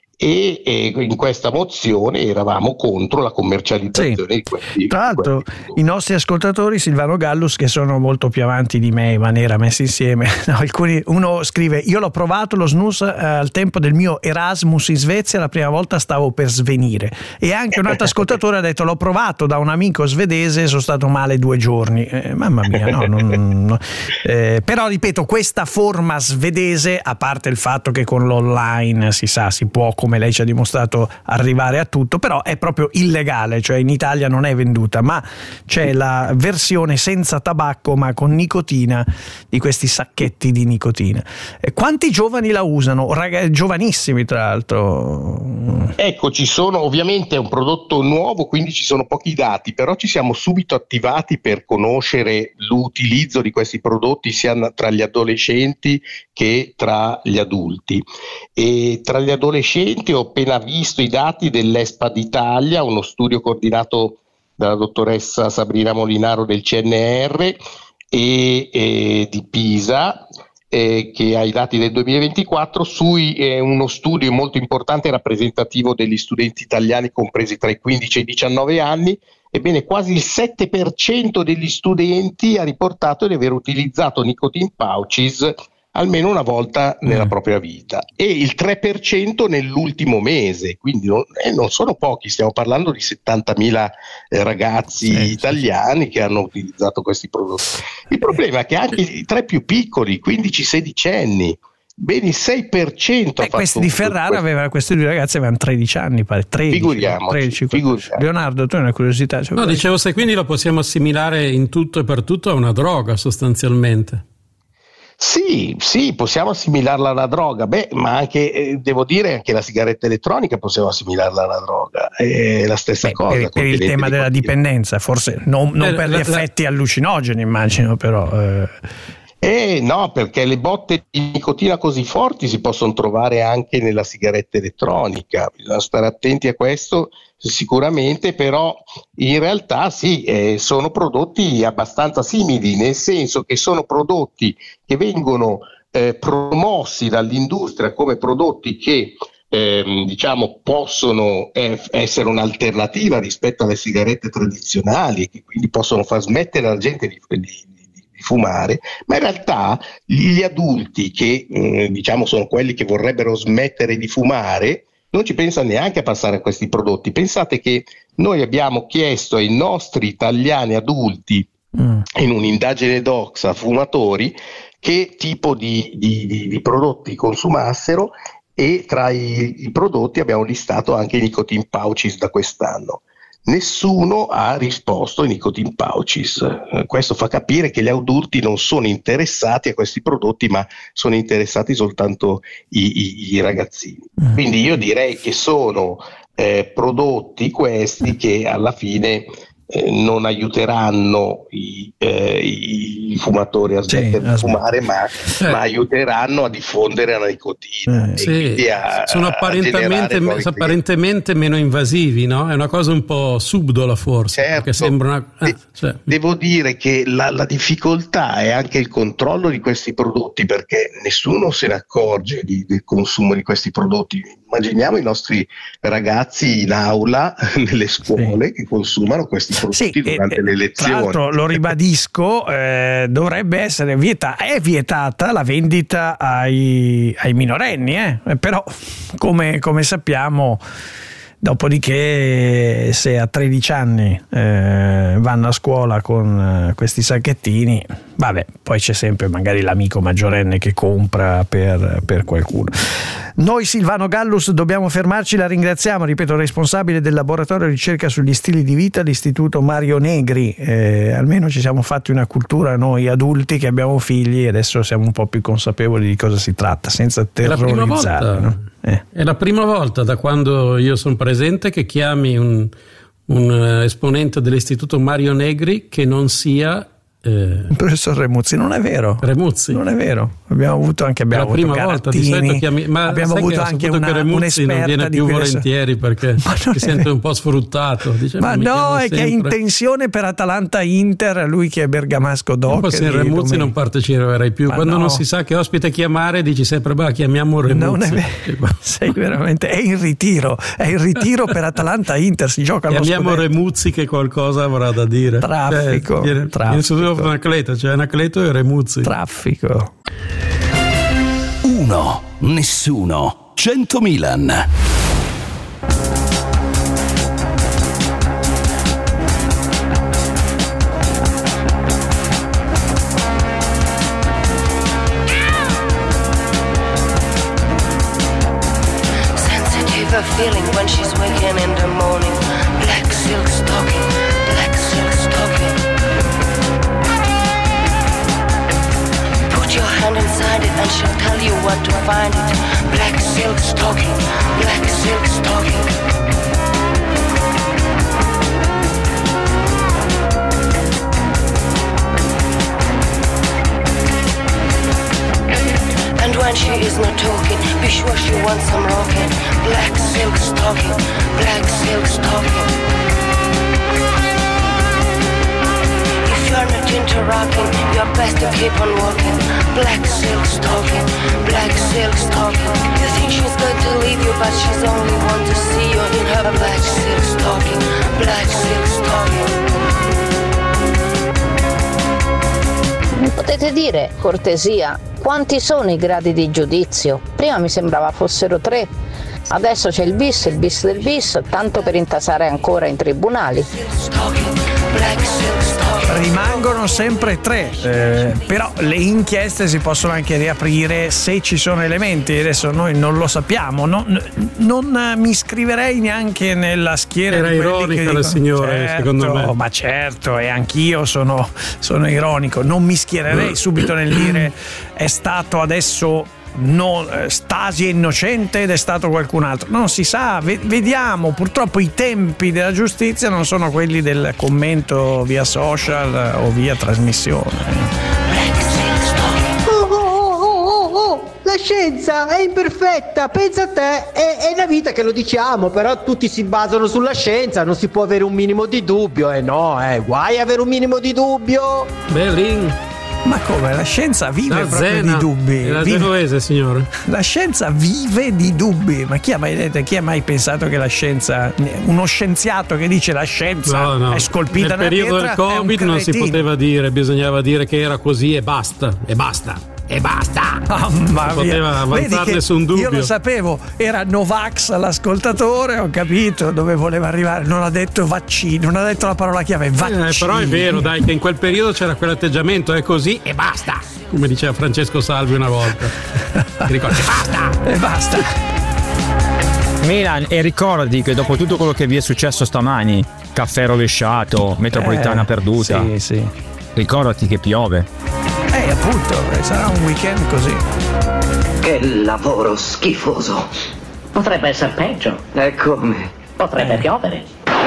Speaker 12: e in questa mozione eravamo contro la commercializzazione di questi.
Speaker 2: Tra l'altro i nostri ascoltatori, Silvano Gallus, che sono molto più avanti di me in maniera messi insieme, uno scrive: io l'ho provato lo snus al tempo del mio Erasmus in Svezia, la prima volta stavo per svenire, e anche un altro ascoltatore ha detto: l'ho provato da un amico svedese, sono stato male 2 giorni. Mamma mia, no. Però ripeto, questa forma svedese, a parte il fatto che con l'online si può, come lei ci ha dimostrato, arrivare a tutto, però è proprio illegale, cioè in Italia non è venduta, ma c'è la versione senza tabacco ma con nicotina, di questi sacchetti di nicotina. Quanti giovani la usano? Giovanissimi, tra l'altro.
Speaker 12: Ecco, ci sono, ovviamente è un prodotto nuovo, quindi ci sono pochi dati, però ci siamo subito attivati per conoscere l'utilizzo di questi prodotti sia tra gli adolescenti che tra gli adulti. E tra gli adolescenti ho appena visto i dati dell'ESPA d'Italia, uno studio coordinato dalla dottoressa Sabrina Molinaro del CNR e di Pisa, che ha i dati del 2024, uno studio molto importante e rappresentativo degli studenti italiani compresi tra i 15 e i 19 anni. Ebbene, quasi il 7% degli studenti ha riportato di aver utilizzato nicotine pouches almeno una volta nella propria vita, e il 3% nell'ultimo mese, quindi non sono pochi, stiamo parlando di 70.000 ragazzi italiani che hanno utilizzato questi prodotti. Il problema è che anche i 3 più piccoli, 15-16 anni, ben il 6%
Speaker 2: questi di Ferrara questi 2 ragazzi avevano 13 anni, 13. Leonardo, tu hai una curiosità?
Speaker 6: No, dicevo, se quindi lo possiamo assimilare in tutto e per tutto a una droga sostanzialmente.
Speaker 12: Sì, possiamo assimilarla alla droga, ma anche, devo dire, anche la sigaretta elettronica possiamo assimilarla alla droga, è la stessa cosa.
Speaker 2: Per il tema della dipendenza, forse non per gli effetti allucinogeni, immagino, però.
Speaker 12: No, perché le botte di nicotina così forti si possono trovare anche nella sigaretta elettronica, bisogna stare attenti a questo sicuramente, però in realtà sono prodotti abbastanza simili, nel senso che sono prodotti che vengono promossi dall'industria come prodotti che possono essere un'alternativa rispetto alle sigarette tradizionali, che quindi possono far smettere la gente di fumare, ma in realtà gli adulti che sono quelli che vorrebbero smettere di fumare non ci pensano neanche a passare a questi prodotti. Pensate che noi abbiamo chiesto ai nostri italiani adulti in un'indagine Doxa fumatori che tipo di prodotti consumassero, e tra i prodotti abbiamo listato anche i nicotine pouches da quest'anno. Nessuno ha risposto ai nicotine pouches. Questo fa capire che gli adulti non sono interessati a questi prodotti, ma sono interessati soltanto i ragazzini. Quindi io direi che sono prodotti questi che alla fine non aiuteranno i fumatori a smettere di fumare, ma aiuteranno a diffondere la nicotina.
Speaker 6: Sono apparentemente meno invasivi, no? È una cosa un po' subdola forse.
Speaker 12: Certo,
Speaker 6: perché sembra
Speaker 12: devo dire che la difficoltà è anche il controllo di questi prodotti, perché nessuno se ne accorge del consumo di questi prodotti. Immaginiamo i nostri ragazzi in aula, nelle scuole, che consumano questi prodotti durante le lezioni.
Speaker 2: Tra l'altro, lo ribadisco, dovrebbe essere è vietata la vendita ai minorenni, però come sappiamo, dopodiché se a 13 anni vanno a scuola con questi sacchettini, vabbè, poi c'è sempre magari l'amico maggiorenne che compra per qualcuno. Noi Silvano Gallus dobbiamo fermarci, la ringraziamo, ripeto, responsabile del laboratorio ricerca sugli stili di vita, l'Istituto Mario Negri. Almeno ci siamo fatti una cultura noi adulti che abbiamo figli, e adesso siamo un po' più consapevoli di cosa si tratta, senza terrorizzare.
Speaker 6: È la prima volta da quando io sono presente che chiami un esponente dell'Istituto Mario Negri che non sia
Speaker 2: il professor Remuzzi. Non è vero. Non è vero. Abbiamo avuto anche
Speaker 6: la prima volta di solito chiami, ma
Speaker 2: abbiamo avuto anche
Speaker 6: che Remuzzi non viene più volentieri perché si sente un po' sfruttato. Dice,
Speaker 2: ma no, è che è in tensione per Atalanta-Inter, lui che è bergamasco doc.
Speaker 6: Se Remuzzi non parteciperai più. Ma quando non si sa che ospite chiamare dici sempre chiamiamo Remuzzi.
Speaker 2: Non è vero. Sei veramente, è in ritiro per Atalanta-Inter, si gioca allo scudetto.
Speaker 6: Chiamiamo Remuzzi che qualcosa avrà da dire.
Speaker 2: Traffico.
Speaker 6: Anacleto, c'è Anacleto e Remuzzi.
Speaker 2: Traffico.
Speaker 3: 1, nessuno, 100 Milan.
Speaker 13: Sensitive feeling when she's waking in the morning. Black silk stocking, black silk stocking. Put your hand inside it and she'll tell you what to find it. Black silk stocking, black silk stocking. And when she is not talking, be sure she wants some rocking. Black silk stocking, black silk stocking. If you're not into rocking, you're best to keep on walking. Black silk stocking, black silk stocking. You think she's going to leave you, but she's only want to see you in her black silk stocking, black silk stocking.
Speaker 14: Mi potete dire, cortesia, quanti sono i gradi di giudizio? Prima mi sembrava fossero 3, adesso c'è il bis del bis, tanto per intasare ancora in tribunali.
Speaker 2: Rimangono sempre 3, però le inchieste si possono anche riaprire se ci sono elementi. Adesso noi non lo sappiamo, non mi iscriverei neanche nella schiera.
Speaker 6: Era
Speaker 2: di
Speaker 6: ironica la signora, secondo me.
Speaker 2: Ma certo, e anch'io sono ironico, non mi schiererei subito nel dire è stato adesso Stasi è innocente ed è stato qualcun altro. Non si sa, vediamo. Purtroppo i tempi della giustizia non sono quelli del commento via social o via trasmissione.
Speaker 15: La scienza è imperfetta, pensa a te, è la vita che lo diciamo, però tutti si basano sulla scienza, non si può avere un minimo di dubbio, guai avere un minimo di dubbio.
Speaker 6: Belin.
Speaker 2: Ma come? La scienza vive proprio
Speaker 6: Zena,
Speaker 2: di dubbi.
Speaker 6: È la genovese, signore.
Speaker 2: La scienza vive di dubbi. Ma chi ha mai pensato che la scienza, uno scienziato che dice la scienza è scolpita nella pietra?
Speaker 6: Nel periodo del Covid non si poteva dire, bisognava dire che era così e basta. E basta.
Speaker 2: Mamma
Speaker 6: poteva avanzare nessun dubbio.
Speaker 2: Io lo sapevo, era Novax l'ascoltatore, ho capito dove voleva arrivare. Non ha detto vaccino, non ha detto la parola chiave vaccino.
Speaker 6: Però è vero, dai, che in quel periodo c'era quell'atteggiamento, è così e basta, come diceva Francesco Salvi una volta. Ti ricordi?
Speaker 2: Basta.
Speaker 16: Milan, e ricordati che dopo tutto quello che vi è successo stamani, caffè rovesciato, metropolitana perduta,
Speaker 2: sì.
Speaker 16: Ricordati che piove.
Speaker 2: Appunto, sarà un weekend così.
Speaker 11: Che lavoro schifoso. Potrebbe essere peggio. E come? Potrebbe piovere.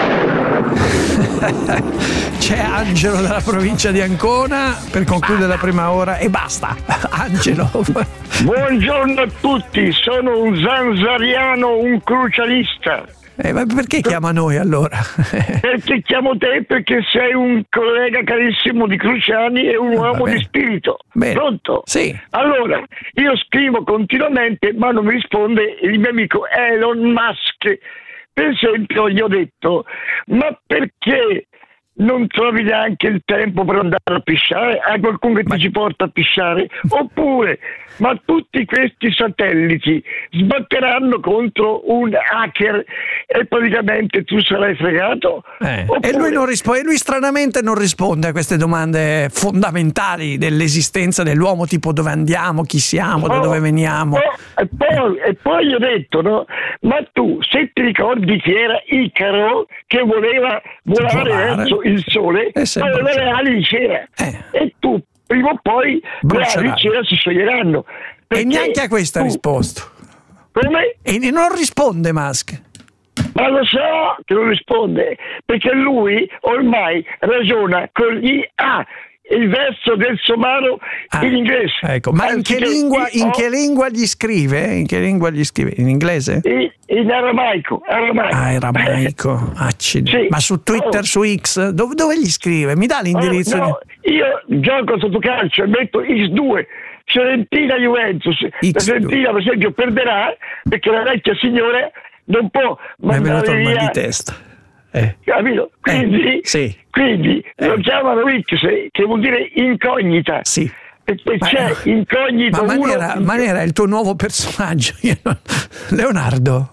Speaker 2: C'è Angelo dalla provincia di Ancona per concludere la prima ora e basta. Angelo.
Speaker 17: Buongiorno a tutti, sono un zanzariano, un crucialista.
Speaker 2: Ma perché chiama noi allora?
Speaker 17: Perché chiamo te? Perché sei un collega carissimo di Cruciani e un uomo di spirito.
Speaker 2: Bene.
Speaker 17: Pronto?
Speaker 2: Sì.
Speaker 17: Allora, io scrivo continuamente ma non mi risponde il mio amico Elon Musk. Per esempio gli ho detto, ma perché non trovi neanche il tempo per andare a pisciare? Hai qualcuno che ti ci porta a pisciare? Oppure, ma tutti questi satelliti sbatteranno contro un hacker e praticamente tu sarai fregato?
Speaker 2: E lui non risponde, lui stranamente non risponde a queste domande fondamentali dell'esistenza dell'uomo, tipo dove andiamo, chi siamo, da dove veniamo.
Speaker 17: E poi gli ho detto, no? Ma tu, se ti ricordi chi era Icaro che voleva volare verso il sole, aveva le ali di cera. E tu, prima o poi, le ali di cera si scioglieranno.
Speaker 2: E neanche a questo ha risposto.
Speaker 17: Come?
Speaker 2: E non risponde Musk.
Speaker 17: Ma lo so che non risponde, perché lui ormai ragiona con gli A, il verso del somaro in inglese.
Speaker 2: Ecco, ma in che lingua gli scrive? In che lingua gli scrive? In inglese?
Speaker 17: In aramaico.
Speaker 2: Aramaico. Sì. Ma su Twitter, su X, dove gli scrive? Mi dà l'indirizzo?
Speaker 17: No, io gioco sotto calcio e metto X2. Fiorentina Juventus. La Fiorentina per esempio perderà perché la vecchia signora non può mandare via.
Speaker 2: Mal di testa.
Speaker 17: Capito? Quindi lo chiamano X, che vuol dire incognita.
Speaker 2: Sì.
Speaker 17: Perché c'è incognito.
Speaker 2: Ma Manera è il tuo nuovo personaggio. Leonardo,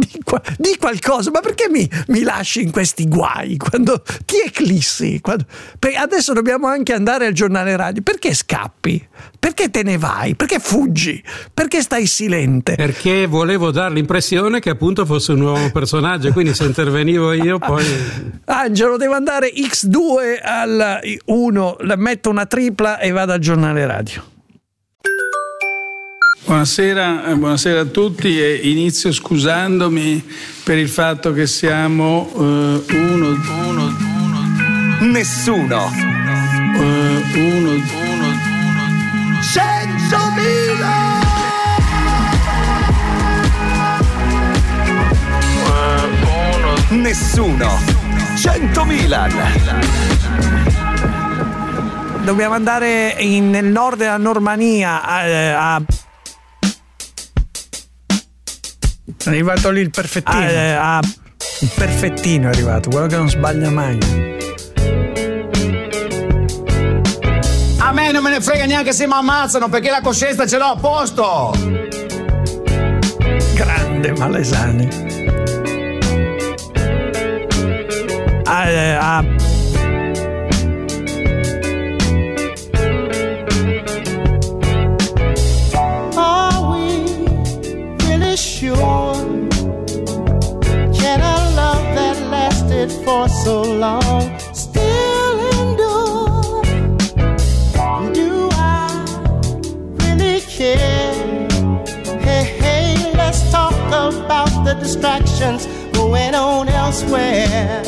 Speaker 2: di qualcosa, ma perché mi lasci in questi guai quando ti eclissi? Adesso dobbiamo anche andare al giornale radio. Perché scappi? Perché te ne vai? Perché fuggi? Perché stai silente?
Speaker 6: Perché volevo dare l'impressione che appunto fosse un nuovo personaggio, quindi se intervenivo io poi...
Speaker 2: Angelo, devo andare X2 al 1, metto una tripla e vado al giornale radio.
Speaker 18: Buonasera a tutti e inizio scusandomi per il fatto che siamo
Speaker 3: Nessuno 100.000 Nessuno 100.000.
Speaker 2: Dobbiamo andare nel nord della Normannia a è arrivato lì il perfettino. Il perfettino è arrivato, quello che non sbaglia mai.
Speaker 7: A me non me ne frega neanche se mi ammazzano, perché la coscienza ce l'ho a posto.
Speaker 2: Grande Malesani.
Speaker 19: Are we really sure? Can a love that lasted for so long still endure? Do I really care? Hey, let's talk about the distractions going on elsewhere.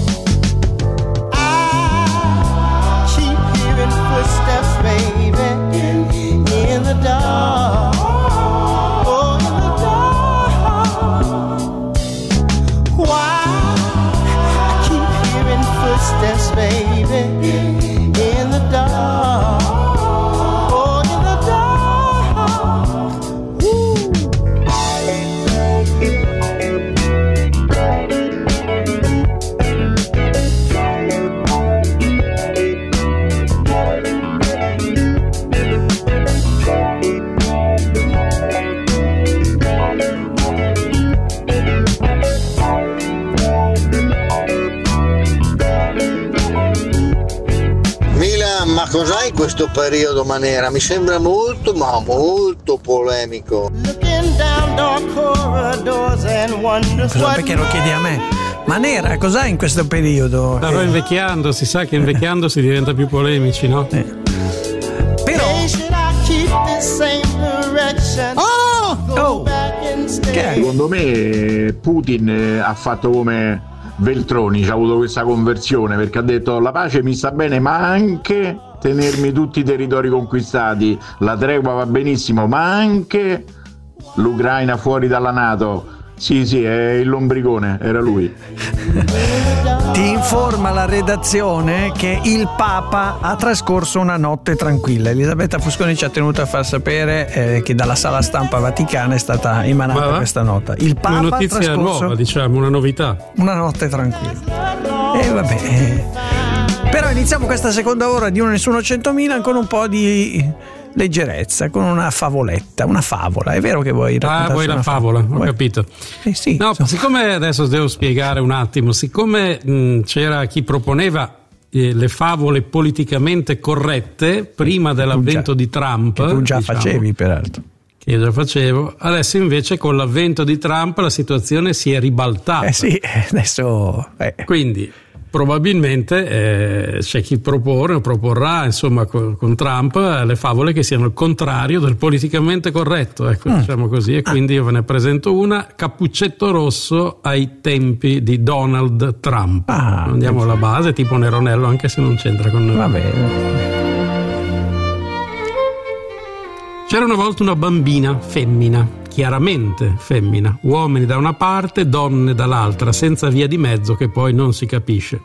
Speaker 19: I keep hearing footsteps, baby, in the dark. Oh, in the dark. Why? I keep hearing footsteps, baby, in the dark.
Speaker 20: cos'hai in questo periodo, Manera? Mi sembra molto, ma molto polemico.
Speaker 2: Cosa, perché lo chiedi a me? Manera, cos'hai in questo periodo?
Speaker 6: Stavo invecchiando, si sa che invecchiando si diventa più polemici, no?
Speaker 2: Però
Speaker 21: secondo me Putin ha fatto come Veltroni, ha avuto questa conversione, perché ha detto la pace mi sta bene, ma anche tenermi tutti i territori conquistati, la tregua va benissimo, ma anche l'Ucraina fuori dalla NATO. Sì, è il lombricone, era lui.
Speaker 2: Ti informa la redazione che il Papa ha trascorso una notte tranquilla. Elisabetta Fusconi ci ha tenuto a far sapere che dalla sala stampa vaticana è stata emanata questa nota. Il Papa
Speaker 6: una notizia
Speaker 2: ha trascorso
Speaker 6: nuova, diciamo, una novità.
Speaker 2: Una notte tranquilla. E vabbè. Però iniziamo questa seconda ora di Uno Nessuno 100.000 con un po' di leggerezza, con una favoletta, una favola. È vero che vuoi raccontarci
Speaker 6: vuoi la favola? Ho capito.
Speaker 2: Sì,
Speaker 6: no, siccome adesso devo spiegare un attimo, siccome c'era chi proponeva le favole politicamente corrette prima dell'avvento di Trump,
Speaker 2: che tu già facevi peraltro.
Speaker 6: Che io già facevo, adesso invece con l'avvento di Trump la situazione si è ribaltata.
Speaker 2: Adesso
Speaker 6: quindi probabilmente c'è chi proporrà insomma con Trump le favole che siano il contrario del politicamente corretto, diciamo così, e quindi io ve ne presento una: Cappuccetto Rosso ai tempi di Donald Trump. Andiamo alla base, tipo Neronello, anche se non c'entra con noi.
Speaker 2: Va bene.
Speaker 6: C'era una volta una bambina femmina, chiaramente femmina, uomini da una parte, donne dall'altra, senza via di mezzo che poi non si capisce.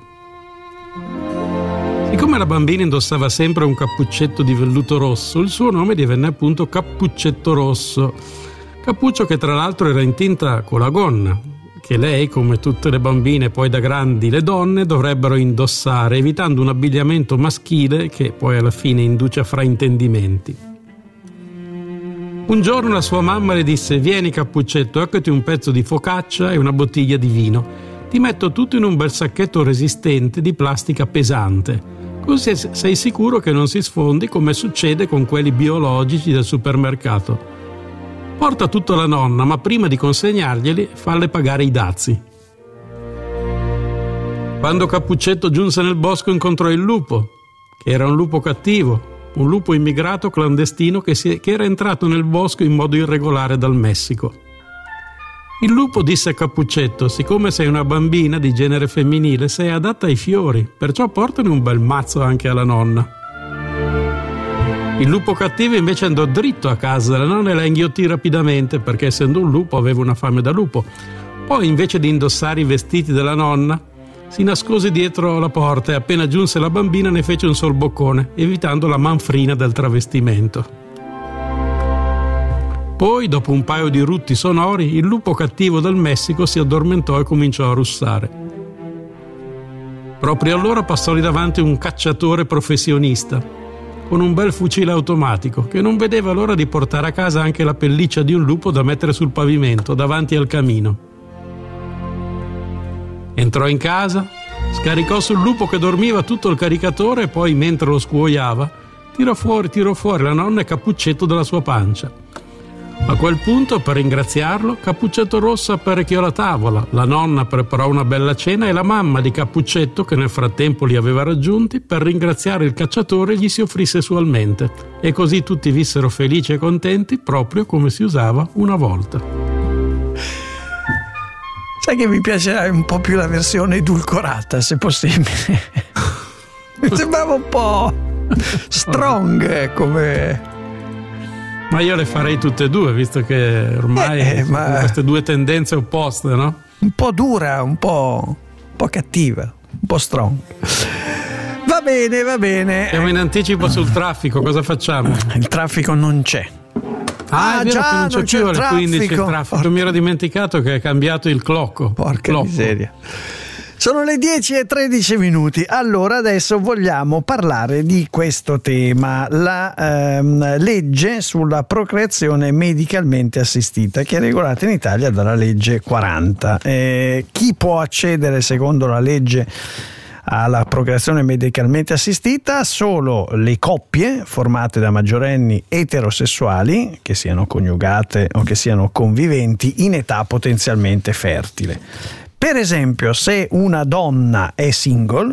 Speaker 6: Siccome la bambina indossava sempre un cappuccetto di velluto rosso, il suo nome divenne appunto Cappuccetto Rosso, cappuccio che tra l'altro era in tinta con la gonna, che lei, come tutte le bambine poi da grandi le donne, dovrebbero indossare, evitando un abbigliamento maschile che poi alla fine induce a fraintendimenti. Un giorno la sua mamma le disse: vieni Cappuccetto, eccoti un pezzo di focaccia e una bottiglia di vino. Ti metto tutto in un bel sacchetto resistente di plastica pesante, così sei sicuro che non si sfondi come succede con quelli biologici del supermercato. Porta tutto alla nonna, ma prima di consegnarglieli falle pagare i dazi. Quando Cappuccetto giunse nel bosco incontrò il lupo, che era un lupo cattivo, un lupo immigrato clandestino che era entrato nel bosco in modo irregolare dal Messico. Il lupo disse a Cappuccetto: siccome sei una bambina di genere femminile, sei adatta ai fiori, perciò portane un bel mazzo anche alla nonna. Il lupo cattivo invece andò dritto a casa della nonna e la inghiottì rapidamente, perché essendo un lupo aveva una fame da lupo. Poi, invece di indossare i vestiti della nonna, si nascose dietro la porta e appena giunse la bambina ne fece un sol boccone, evitando la manfrina del travestimento. Poi, dopo un paio di rutti sonori, il lupo cattivo del Messico si addormentò e cominciò a russare. Proprio allora passò lì davanti un cacciatore professionista, con un bel fucile automatico, che non vedeva l'ora di portare a casa anche la pelliccia di un lupo da mettere sul pavimento, davanti al camino. Entrò in casa, scaricò sul lupo che dormiva tutto il caricatore e poi, mentre lo scuoiava, tirò fuori la nonna e Cappuccetto dalla sua pancia. A quel punto, per ringraziarlo, Cappuccetto Rosso apparecchiò la tavola, la nonna preparò una bella cena e la mamma di Cappuccetto, che nel frattempo li aveva raggiunti, per ringraziare il cacciatore gli si offrì sessualmente. E così tutti vissero felici e contenti, proprio come si usava una volta.
Speaker 2: Sai che mi piace un po' più la versione edulcorata, se possibile. Mi sembrava un po' strong come...
Speaker 6: Ma io le farei tutte e due, visto che ormai queste due tendenze opposte, no?
Speaker 2: Un po' dura, un po' cattiva, un po' strong. Va bene.
Speaker 6: Siamo in anticipo sul traffico, cosa facciamo?
Speaker 2: Il traffico non c'è.
Speaker 6: È vero che non c'è più alle 15 il traffico. Mi ero dimenticato che è cambiato il clocco.
Speaker 2: Porca miseria. Sono le 10:13. Allora adesso vogliamo parlare di questo tema, la legge sulla procreazione medicalmente assistita, che è regolata in Italia dalla legge 40. Chi può accedere secondo la legge alla procreazione medicalmente assistita solo le coppie formate da maggiorenni eterosessuali, che siano coniugate o che siano conviventi, in età potenzialmente fertile. Per esempio, se una donna è single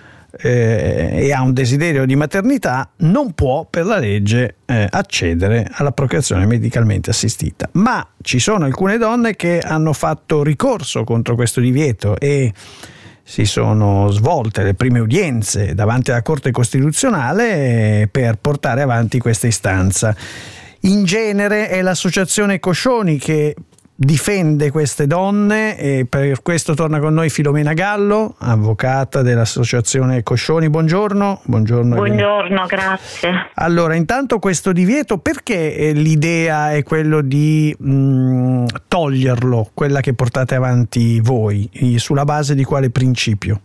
Speaker 2: e ha un desiderio di maternità, non può per la legge accedere alla procreazione medicalmente assistita, ma ci sono alcune donne che hanno fatto ricorso contro questo divieto e si sono svolte le prime udienze davanti alla Corte Costituzionale per portare avanti questa istanza. In genere è l'associazione Coscioni che difende queste donne e per questo torna con noi Filomena Gallo, avvocata dell'associazione Coscioni. Buongiorno.
Speaker 1: Buongiorno, grazie.
Speaker 2: Allora, intanto questo divieto, perché l'idea è quello di toglierlo, quella che portate avanti voi, sulla base di quale principio?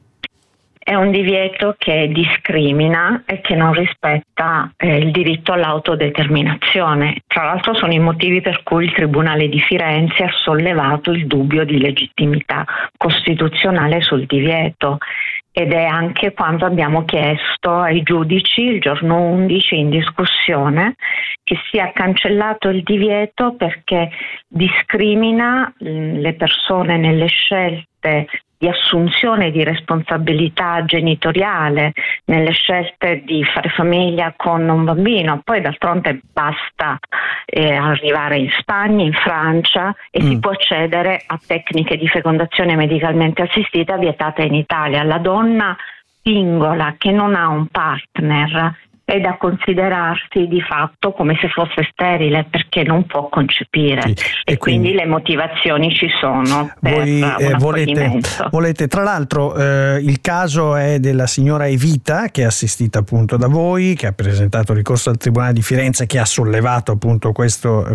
Speaker 1: È un divieto che discrimina e che non rispetta il diritto all'autodeterminazione. Tra l'altro sono i motivi per cui il Tribunale di Firenze ha sollevato il dubbio di legittimità costituzionale sul divieto, ed è anche quando abbiamo chiesto ai giudici il giorno 11 in discussione che sia cancellato il divieto perché discrimina le persone nelle scelte di assunzione di responsabilità genitoriale, nelle scelte di fare famiglia con un bambino. Poi d'altronde basta arrivare in Spagna, in Francia e si può accedere a tecniche di fecondazione medicalmente assistita vietate in Italia. La donna singola che non ha un partner è da considerarsi di fatto come se fosse sterile perché non può concepire, sì. E quindi le motivazioni ci sono per
Speaker 2: voi volete tra l'altro il caso è della signora Evita, che è assistita appunto da voi, che ha presentato ricorso al Tribunale di Firenze, che ha sollevato appunto questo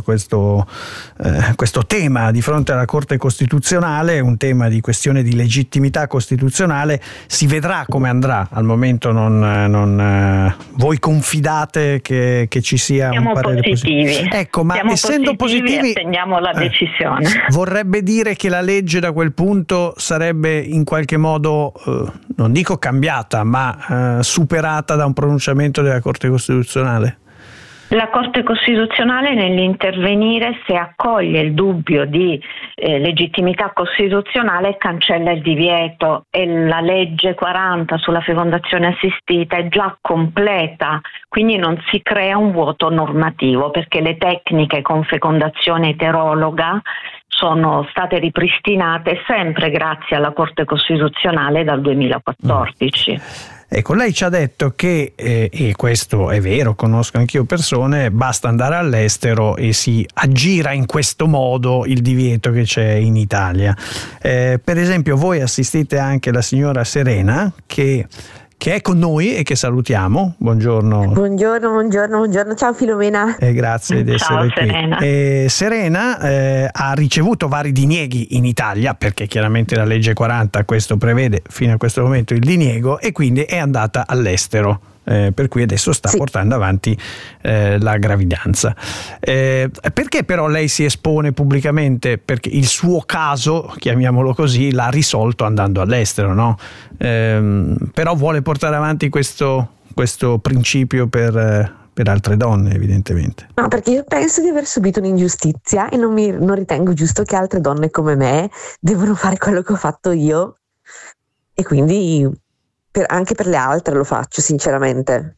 Speaker 2: tema di fronte alla Corte Costituzionale, un tema di questione di legittimità costituzionale. Si vedrà come andrà. Al momento non voi confidate che ci sia un parere positivo? Ecco, ma essendo positivi
Speaker 1: attendiamo la decisione.
Speaker 2: Vorrebbe dire che la legge da quel punto sarebbe in qualche modo, non dico cambiata, ma superata da un pronunciamento della Corte Costituzionale?
Speaker 1: La Corte Costituzionale, nell'intervenire, se accoglie il dubbio di legittimità costituzionale, cancella il divieto, e la legge 40 sulla fecondazione assistita è già completa, quindi non si crea un vuoto normativo, perché le tecniche con fecondazione eterologa sono state ripristinate sempre grazie alla Corte Costituzionale dal 2014.
Speaker 2: Ecco, lei ci ha detto che, e questo è vero, conosco anch'io persone, basta andare all'estero e si aggira in questo modo il divieto che c'è in Italia. Per esempio, voi assistite anche la signora Serena, che è con noi e che salutiamo. Buongiorno.
Speaker 22: Buongiorno. Ciao Filomena.
Speaker 2: Grazie di essere qui.
Speaker 1: Serena.
Speaker 2: Serena ha ricevuto vari dinieghi in Italia, perché chiaramente la legge 40 questo prevede fino a questo momento il diniego, e quindi è andata all'estero. Per cui adesso sta portando avanti la gravidanza. Perché però lei si espone pubblicamente? Perché il suo caso, chiamiamolo così, l'ha risolto andando all'estero, no? Però vuole portare avanti questo principio per altre donne, evidentemente.
Speaker 22: No, perché io penso di aver subito un'ingiustizia e non ritengo giusto che altre donne come me devono fare quello che ho fatto io, e quindi anche per le altre lo faccio, sinceramente.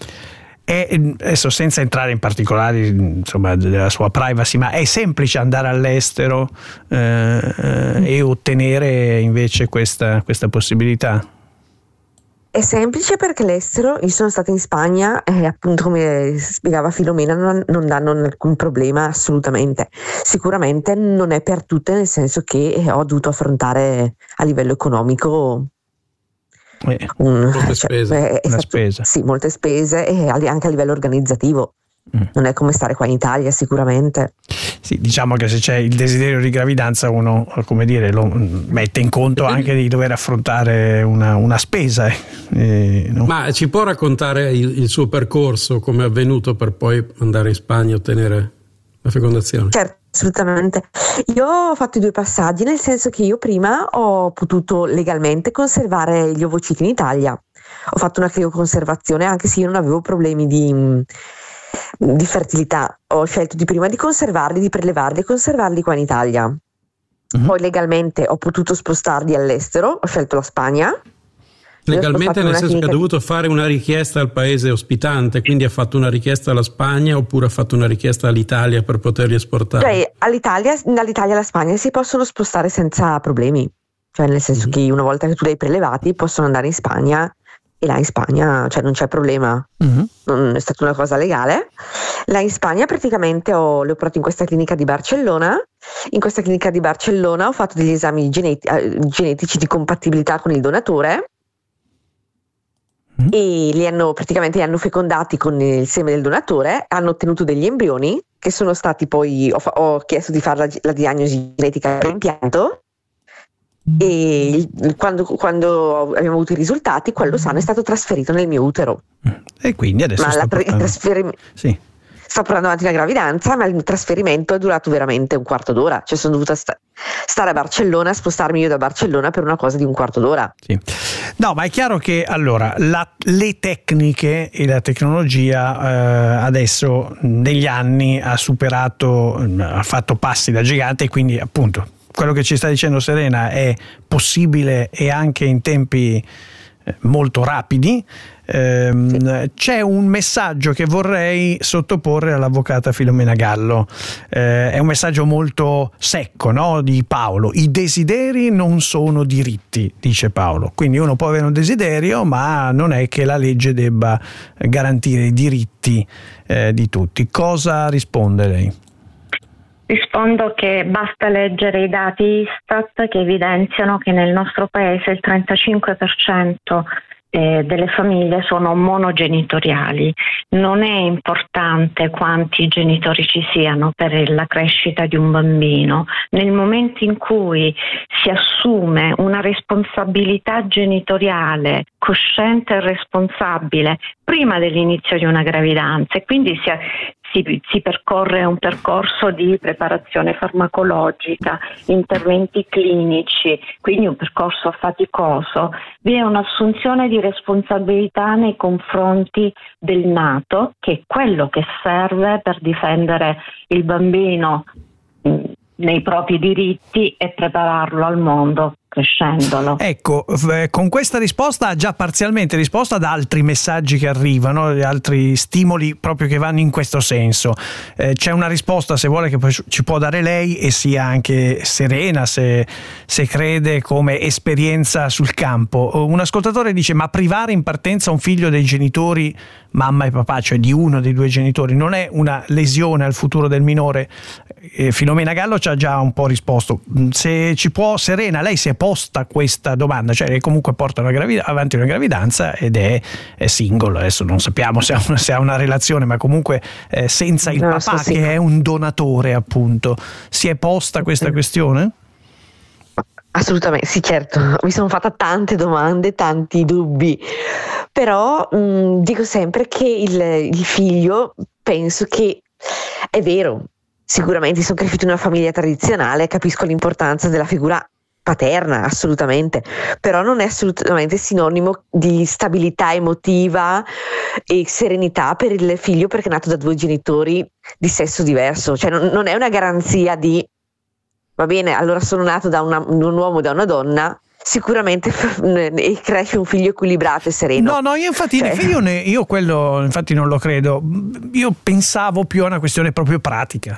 Speaker 2: E adesso, senza entrare in particolari, insomma, della sua privacy, ma è semplice andare all'estero e ottenere invece questa possibilità?
Speaker 22: È semplice perché l'estero, io sono stata in Spagna e appunto, come spiegava Filomena, non danno alcun problema assolutamente. Sicuramente non è per tutte, nel senso che ho dovuto affrontare a livello economico
Speaker 2: molte spese.
Speaker 22: Sì, molte spese, e anche a livello organizzativo. Non è come stare qua in Italia, sicuramente.
Speaker 2: Sì, diciamo che se c'è il desiderio di gravidanza, uno, come dire, lo mette in conto anche di dover affrontare una spesa. No?
Speaker 6: Ma ci può raccontare il suo percorso, come è avvenuto per poi andare in Spagna a ottenere la fecondazione?
Speaker 22: Certo. assolutamente. Io ho fatto i 2 passaggi, nel senso che io prima ho potuto legalmente conservare gli ovociti in Italia. Ho fatto una crioconservazione, anche se io non avevo problemi di fertilità. Ho scelto prima di conservarli, di prelevarli e conservarli qua in Italia. Poi legalmente ho potuto spostarli all'estero, ho scelto la Spagna.
Speaker 6: Legalmente nel senso che ha dovuto fare una richiesta al paese ospitante, quindi ha fatto una richiesta alla Spagna oppure ha fatto una richiesta all'Italia per poterli esportare?
Speaker 22: Cioè dall'Italia alla Spagna si possono spostare senza problemi, cioè nel senso che una volta che tu li hai prelevati possono andare in Spagna e là in Spagna non c'è problema, non è stata una cosa legale. Là in Spagna praticamente li ho portati in questa clinica di Barcellona. In questa clinica di Barcellona ho fatto degli esami genetici di compatibilità con il donatore e li hanno fecondati con il seme del donatore, hanno ottenuto degli embrioni che sono stati poi, ho chiesto di fare la diagnosi genetica per l'impianto e quando abbiamo avuto i risultati, quello sano è stato trasferito nel mio utero.
Speaker 2: E quindi adesso
Speaker 22: sto portando avanti una gravidanza, ma il trasferimento è durato veramente un quarto d'ora, cioè sono dovuta stare a Barcellona, spostarmi io da Barcellona per una cosa di un quarto d'ora.
Speaker 2: Sì. No, ma è chiaro che allora le tecniche e la tecnologia adesso negli anni ha fatto passi da gigante, e quindi appunto quello che ci sta dicendo Serena è possibile e anche in tempi molto rapidi. C'è un messaggio che vorrei sottoporre all'avvocata Filomena Gallo, è un messaggio molto secco, no? Di Paolo: i desideri non sono diritti, dice Paolo, quindi uno può avere un desiderio ma non è che la legge debba garantire i diritti di tutti. Cosa risponde lei?
Speaker 1: Rispondo che basta leggere i dati Istat che evidenziano che nel nostro paese il 35% delle famiglie sono monogenitoriali. Non è importante quanti genitori ci siano per la crescita di un bambino. Nel momento in cui si assume una responsabilità genitoriale cosciente e responsabile prima dell'inizio di una gravidanza, e quindi si percorre un percorso di preparazione farmacologica, interventi clinici, quindi un percorso faticoso, vi è un'assunzione di responsabilità nei confronti del nato, che è quello che serve per difendere il bambino nei propri diritti e prepararlo al mondo crescendolo.
Speaker 2: Ecco, con questa risposta ha già parzialmente risposto ad altri messaggi che arrivano, altri stimoli proprio che vanno in questo senso. C'è una risposta, se vuole, che poi ci può dare lei, e sia anche Serena se crede, come esperienza sul campo. Un ascoltatore dice: ma privare in partenza un figlio dei genitori mamma e papà, cioè di uno dei due genitori, non è una lesione al futuro del minore? Filomena Gallo ci ha già un po' risposto. Se ci può, Serena, lei si è posta questa domanda, cioè lei comunque porta avanti una gravidanza ed è single, adesso non sappiamo se ha una relazione, ma comunque senza il papà che è un donatore, appunto. Si è posta questa questione?
Speaker 22: Assolutamente, sì, certo, mi sono fatta tante domande, tanti dubbi, però dico sempre che il figlio, penso che è vero, sicuramente sono cresciuto in una famiglia tradizionale, capisco l'importanza della figura paterna, assolutamente, però non è assolutamente sinonimo di stabilità emotiva e serenità per il figlio perché è nato da due genitori di sesso diverso, cioè non è una garanzia di va bene, allora sono nato da un uomo e da una donna, sicuramente cresce un figlio equilibrato e sereno.
Speaker 2: No, io infatti io quello infatti non lo credo. Io pensavo più a una questione proprio pratica,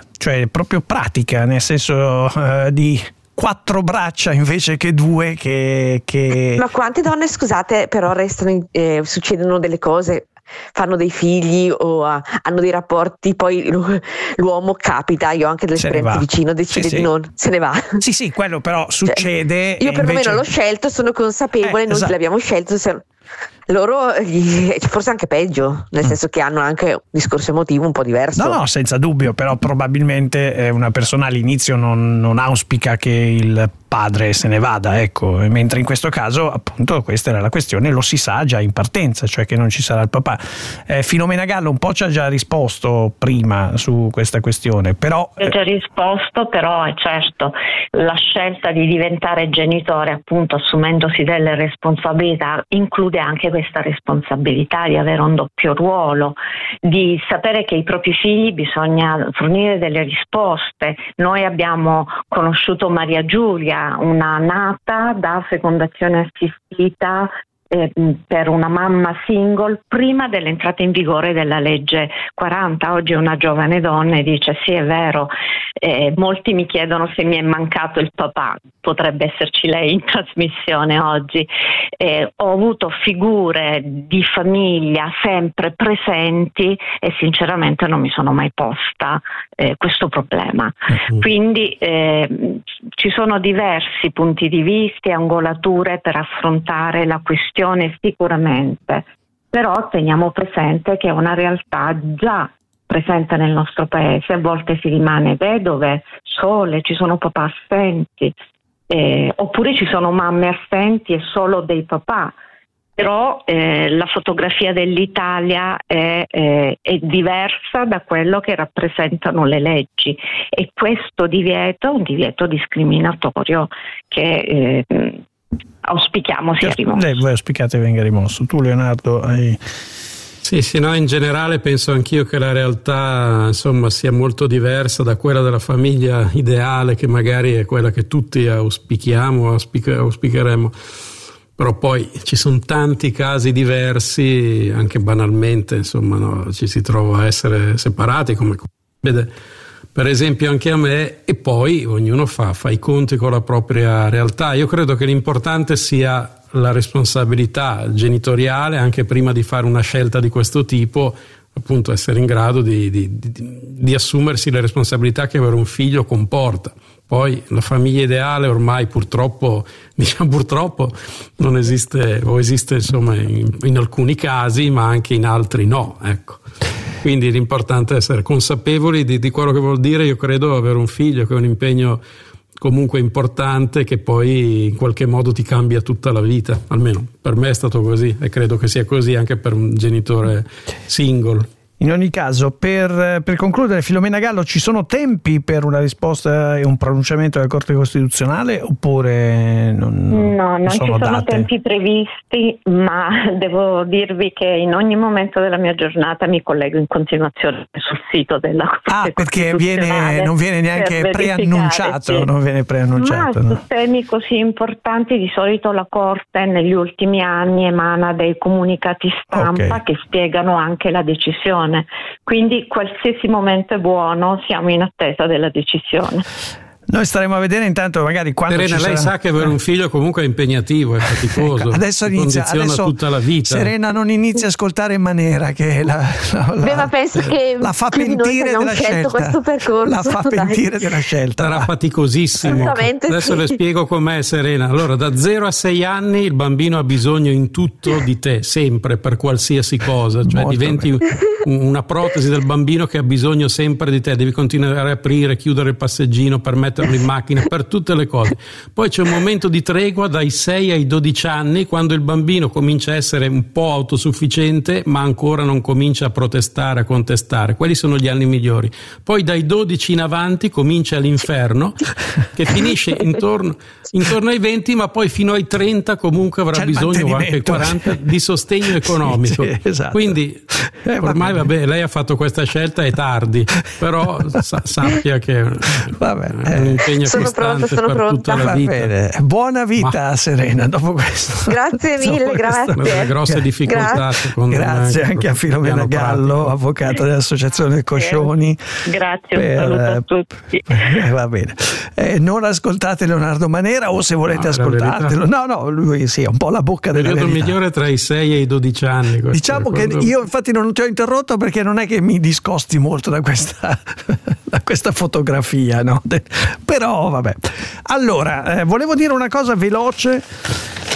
Speaker 2: nel senso di 4 braccia invece che 2 che...
Speaker 22: Ma quante donne, scusate, però restano succedono delle cose, fanno dei figli o hanno dei rapporti, poi l'uomo capita, io ho anche delle esperienze vicino, decide di non, se ne va.
Speaker 2: Sì, quello però succede.
Speaker 22: Io perlomeno l'ho scelto, sono consapevole, noi l'abbiamo scelto. Loro forse anche peggio, nel senso che hanno anche un discorso emotivo un po' diverso.
Speaker 2: No, senza dubbio, però probabilmente una persona all'inizio non auspica che il padre se ne vada, ecco, mentre in questo caso appunto questa era la questione, lo si sa già in partenza, cioè che non ci sarà il papà. Filomena Gallo un po' ci ha già risposto prima su questa questione, però
Speaker 1: ho già risposto, però è certo la scelta di diventare genitore, appunto assumendosi delle responsabilità, include anche questa responsabilità di avere un doppio ruolo, di sapere che ai propri figli bisogna fornire delle risposte. Noi abbiamo conosciuto Maria Giulia, una nata da fecondazione assistita per una mamma single prima dell'entrata in vigore della legge 40. Oggi è una giovane donna e dice sì, è vero, molti mi chiedono se mi è mancato il papà, potrebbe esserci lei in trasmissione oggi. Ho avuto figure di famiglia sempre presenti e sinceramente non mi sono mai posta questo problema. Quindi ci sono diversi punti di vista e angolature per affrontare la questione sicuramente, però teniamo presente che è una realtà già presente nel nostro paese. A volte si rimane vedove, sole, ci sono papà assenti, oppure ci sono mamme assenti e solo dei papà. Però la fotografia dell'Italia è diversa da quello che rappresentano le leggi, e questo divieto è un divieto discriminatorio che auspichiamo sia rimosso.
Speaker 2: Voi auspicate venga rimosso. Tu, Leonardo, hai...
Speaker 6: Sì, no, in generale penso anch'io che la realtà insomma sia molto diversa da quella della famiglia ideale, che magari è quella che tutti auspicheremo. Però poi ci sono tanti casi diversi, anche banalmente, insomma, no, ci si trova a essere separati, come vede per esempio anche a me, e poi ognuno fa i conti con la propria realtà. Io credo che l'importante sia la responsabilità genitoriale, anche prima di fare una scelta di questo tipo, appunto essere in grado di assumersi le responsabilità che avere un figlio comporta. Poi la famiglia ideale ormai purtroppo non esiste, o esiste insomma in alcuni casi, ma anche in altri no, ecco. Quindi l'importante è essere consapevoli di quello che vuol dire, io credo, avere un figlio, che è un impegno comunque importante, che poi in qualche modo ti cambia tutta la vita. Almeno per me è stato così, e credo che sia così anche per un genitore single.
Speaker 2: In ogni caso, per concludere, Filomena Gallo, ci sono tempi per una risposta e un pronunciamento della Corte Costituzionale, oppure non
Speaker 1: ci sono
Speaker 2: date?
Speaker 1: Tempi previsti, ma devo dirvi che in ogni momento della mia giornata mi collego in continuazione sul sito della Corte
Speaker 2: perché non viene neanche preannunciato, sì. Non viene preannunciato.
Speaker 1: Ma su temi così importanti di solito la Corte negli ultimi anni emana dei comunicati stampa che spiegano anche la decisione. Quindi qualsiasi momento è buono, siamo in attesa della decisione.
Speaker 2: Noi staremo a vedere intanto magari quando
Speaker 6: Serena, lei sa che avere un figlio comunque è impegnativo, è faticoso.
Speaker 2: Ecco, adesso
Speaker 6: tutta la vita.
Speaker 2: Serena non inizia a ascoltare Manera, che
Speaker 22: ma penso che
Speaker 2: la fa pentire della scelta.
Speaker 22: Questo percorso,
Speaker 2: la fa pentire della scelta.
Speaker 6: Sarà faticosissimo. Adesso le spiego com'è, Serena. Allora, da 0 a 6 anni il bambino ha bisogno in tutto di te, sempre, per qualsiasi cosa, cioè molto diventi bene. Una protesi del bambino che ha bisogno sempre di te, devi continuare a aprire, chiudere il passeggino per metterlo in macchina, per tutte le cose. Poi c'è un momento di tregua dai 6 ai 12 anni, quando il bambino comincia a essere un po' autosufficiente, ma ancora non comincia a protestare, a contestare. Quelli sono gli anni migliori. Poi dai 12 in avanti comincia l'inferno, che finisce intorno ai 20, ma poi fino ai 30 comunque avrà bisogno, o anche ai 40, di sostegno economico. Sì, esatto. Quindi ormai vabbè, lei ha fatto questa scelta, è tardi, però sappia che è un impegno costante per tutta la vita.
Speaker 2: Bene. Buona vita, Serena, dopo questo.
Speaker 22: Grazie mille, grazie.
Speaker 6: Delle grosse difficoltà.
Speaker 2: Grazie anche a Filomena Gallo, avvocata dell'Associazione Coscioni.
Speaker 1: Grazie, un saluto a tutti.
Speaker 2: Va bene. Non ascoltate Leonardo Manera, o se volete ascoltatelo. No, lui sì, è un po' la bocca della verità.
Speaker 6: Il periodo migliore tra i 6 e i 12 anni.
Speaker 2: Diciamo che io infatti non ti ho interrotto perché non è che mi discosti molto da questa fotografia, no? Però vabbè. Allora, volevo dire una cosa veloce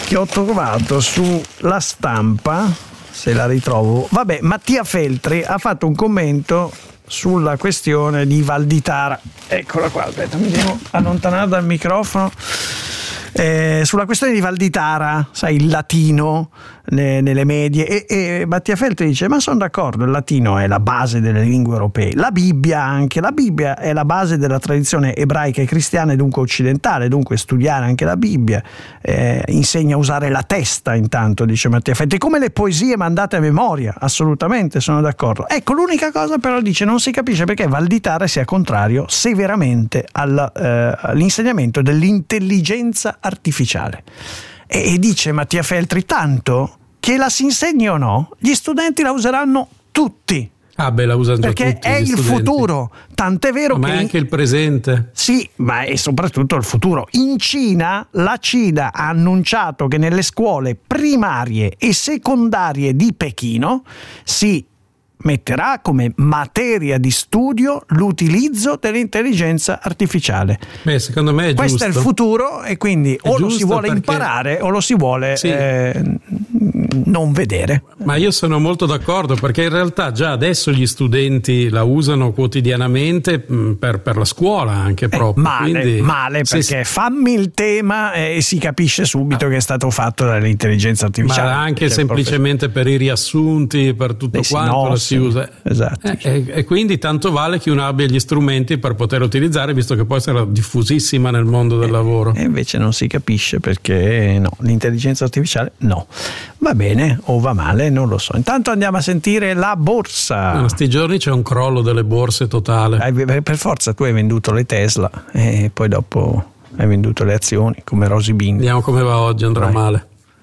Speaker 2: che ho trovato sulla Stampa, se la ritrovo. Vabbè, Mattia Feltri ha fatto un commento sulla questione di Valditara. Eccola qua, aspetta, mi devo allontanare dal microfono. Sulla questione di Valditara, sai, il latino nelle medie, e Mattia Feltri dice: ma sono d'accordo, il latino è la base delle lingue europee, la Bibbia è la base della tradizione ebraica e cristiana e dunque occidentale, dunque studiare anche la Bibbia insegna a usare la testa, intanto, dice Mattia Feltri, come le poesie mandate a memoria. Assolutamente, sono d'accordo. Ecco, l'unica cosa però, dice, non si capisce perché Valditara sia contrario severamente all'insegnamento dell'intelligenza artificiale. E dice Mattia Feltri, tanto che la si insegni o no, gli studenti la useranno tutti.
Speaker 6: Ah beh, la usano
Speaker 2: perché
Speaker 6: tutti,
Speaker 2: è il futuro, tant'è vero
Speaker 6: ma
Speaker 2: che...
Speaker 6: è anche il presente.
Speaker 2: Sì, ma è soprattutto il futuro. In Cina, la Cina ha annunciato che nelle scuole primarie e secondarie di Pechino si metterà come materia di studio l'utilizzo dell'intelligenza artificiale.
Speaker 6: Beh, secondo me è giusto.
Speaker 2: Questo è il futuro, e quindi
Speaker 6: è
Speaker 2: o lo si vuole imparare o lo si vuole non vedere.
Speaker 6: Ma io sono molto d'accordo, perché in realtà già adesso gli studenti la usano quotidianamente per la scuola anche proprio.
Speaker 2: Male, perché fammi il tema e si capisce subito che è stato fatto dall'intelligenza artificiale.
Speaker 6: Ma anche semplicemente per i riassunti, per tutto quanto si usa.
Speaker 2: Esatto.
Speaker 6: E quindi tanto vale che uno abbia gli strumenti per poter utilizzare, visto che poi sarà diffusissima nel mondo del lavoro.
Speaker 2: E invece non si capisce perché no, l'intelligenza artificiale no. Va bene o va male, non lo so. Intanto andiamo a sentire la borsa.
Speaker 6: In questi giorni c'è un crollo delle borse totale.
Speaker 2: Per forza, tu hai venduto le Tesla e poi dopo hai venduto le azioni come Rosy Bindi.
Speaker 6: Vediamo come va oggi, andrà male.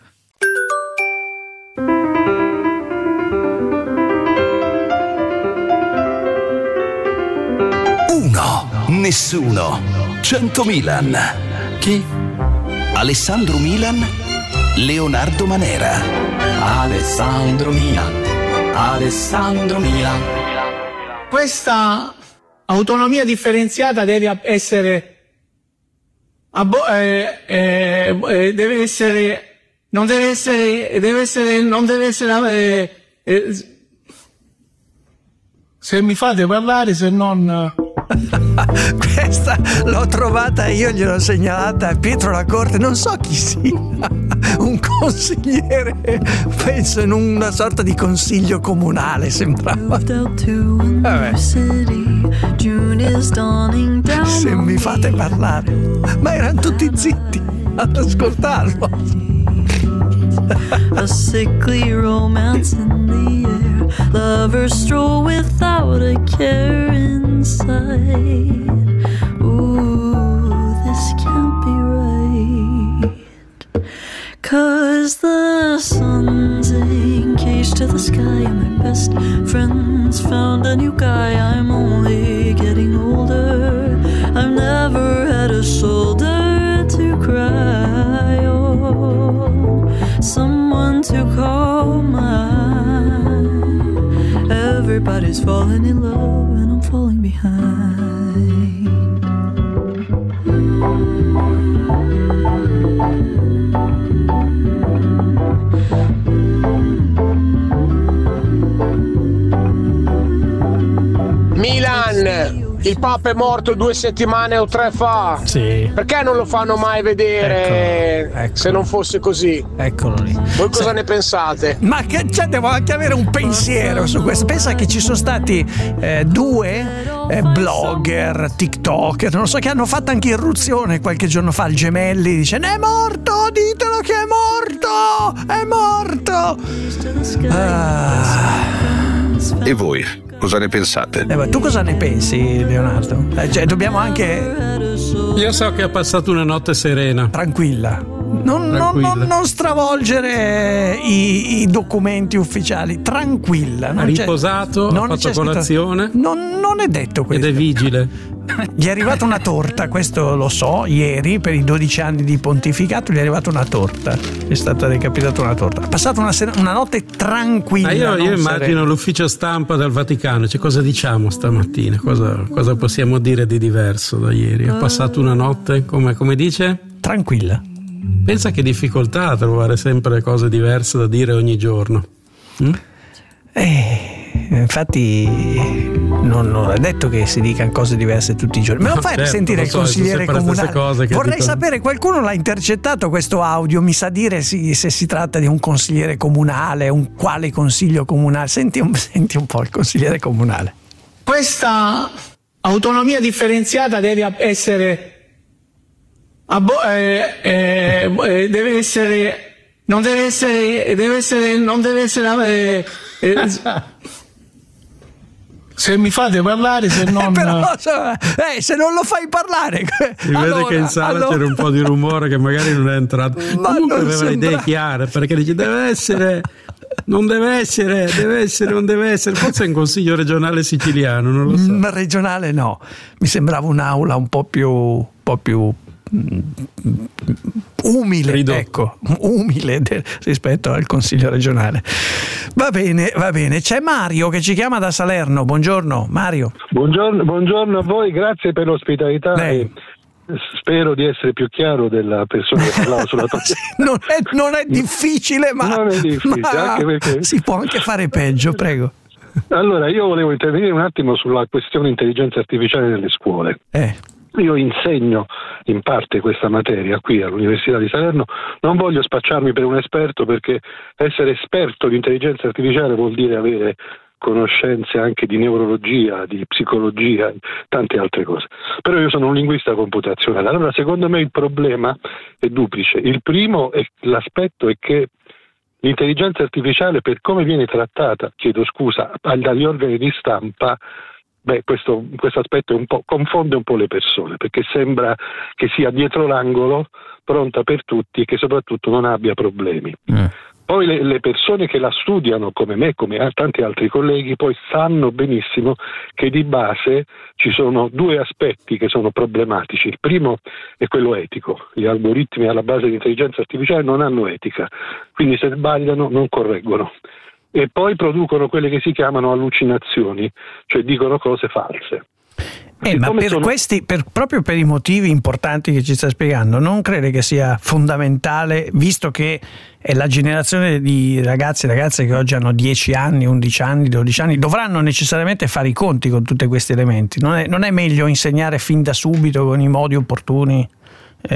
Speaker 3: Nessuno. 100 Milan. Chi? Alessandro Milan, Leonardo Manera.
Speaker 4: Alessandro Milan. Alessandro Milan.
Speaker 5: Questa autonomia differenziata deve essere se mi fate parlare, se non...
Speaker 2: Questa l'ho trovata io, gliel'ho segnalata a Pietro Lacorte, non so chi sia, un consigliere, penso in una sorta di consiglio comunale sembrava. Vabbè. Se mi fate parlare, ma erano tutti zitti ad ascoltarlo.
Speaker 19: A sickly romance in the air, lovers stroll without a care inside. Ooh, this can't be right, 'cause the sun's engaged to the sky and my best friend's found a new guy. I'm only getting older, I've never had a shoulder to cry on, someone to call mine. Everybody's falling in love and I'm falling behind.
Speaker 23: Milan, il Papa è morto 2 settimane o 3 fa.
Speaker 2: Sì.
Speaker 23: Perché non lo fanno mai vedere?
Speaker 2: Eccolo.
Speaker 23: Se non fosse così?
Speaker 2: Eccolo lì.
Speaker 23: Voi cosa ne pensate?
Speaker 2: Ma che devo anche avere un pensiero su questo. Pensa che ci sono stati 2 blogger, tiktoker, non so, che hanno fatto anche irruzione qualche giorno fa. Il Gemelli dice: ne è morto, ditelo che è morto.
Speaker 8: E voi cosa ne pensate?
Speaker 2: Ma tu cosa ne pensi, Leonardo? Dobbiamo anche...
Speaker 6: Io so che ha passato una notte serena.
Speaker 2: Tranquilla. Non stravolgere i documenti ufficiali. Tranquilla.
Speaker 6: Ha riposato, ha fatto colazione.
Speaker 2: Non è detto questo.
Speaker 6: Ed è vigile.
Speaker 2: Gli è arrivata una torta, questo lo so, ieri per i 12 anni di pontificato gli è arrivata una torta, è stata recapitata una torta. Ha passato una notte tranquilla.
Speaker 6: Io immagino l'ufficio stampa del Vaticano, cioè cosa diciamo stamattina, cosa possiamo dire di diverso da ieri? Ha passato una notte, come dice?
Speaker 2: Tranquilla.
Speaker 6: Pensa che difficoltà a trovare sempre cose diverse da dire ogni giorno.
Speaker 2: Infatti non è detto che si dicano cose diverse tutti i giorni. Me lo fai sentire il consigliere comunale? Vorrei sapere, qualcuno l'ha intercettato questo audio, mi sa dire se si tratta di un consigliere comunale, quale consiglio comunale. Senti un po' il consigliere comunale.
Speaker 5: Questa autonomia differenziata deve essere se mi fate parlare, se non
Speaker 2: se non lo fai parlare,
Speaker 6: si vede che in sala c'era un po' di rumore che magari non è entrato. Comunque aveva le idee chiare, perché dice deve essere, non deve essere, forse è un consiglio regionale siciliano, non lo so.
Speaker 2: Regionale no, mi sembrava un'aula un po' più umile, umile rispetto al consiglio regionale. Va bene. C'è Mario che ci chiama da Salerno. Buongiorno Mario.
Speaker 9: Buongiorno a voi, grazie per l'ospitalità. Spero di essere più chiaro della persona che parlava sulla tua.
Speaker 2: Non è difficile,
Speaker 9: non è difficile, anche perché
Speaker 2: si può anche fare peggio, prego.
Speaker 9: Allora, io volevo intervenire un attimo sulla questione intelligenza artificiale nelle scuole. Io insegno in parte questa materia qui all'Università di Salerno, non voglio spacciarmi per un esperto, perché essere esperto di intelligenza artificiale vuol dire avere conoscenze anche di neurologia, di psicologia, tante altre cose. Però io sono un linguista computazionale. Allora, secondo me il problema è duplice. Il primo l'aspetto è che l'intelligenza artificiale, per come viene trattata, dagli organi di stampa, questo aspetto confonde un po' le persone, perché sembra che sia dietro l'angolo, pronta per tutti e che soprattutto non abbia problemi. Poi le persone che la studiano, come me, come tanti altri colleghi, poi sanno benissimo che di base ci sono due aspetti che sono problematici. Il primo è quello etico. Gli algoritmi alla base di intelligenza artificiale non hanno etica, quindi se sbagliano non correggono. E poi producono quelle che si chiamano allucinazioni, cioè dicono cose false.
Speaker 2: Ma proprio per i motivi importanti che ci sta spiegando, non crede che sia fondamentale, visto che è la generazione di ragazzi e ragazze che oggi hanno 10 anni, 11 anni, 12 anni, dovranno necessariamente fare i conti con tutti questi elementi? Non è meglio insegnare fin da subito con i modi opportuni?
Speaker 9: Sì,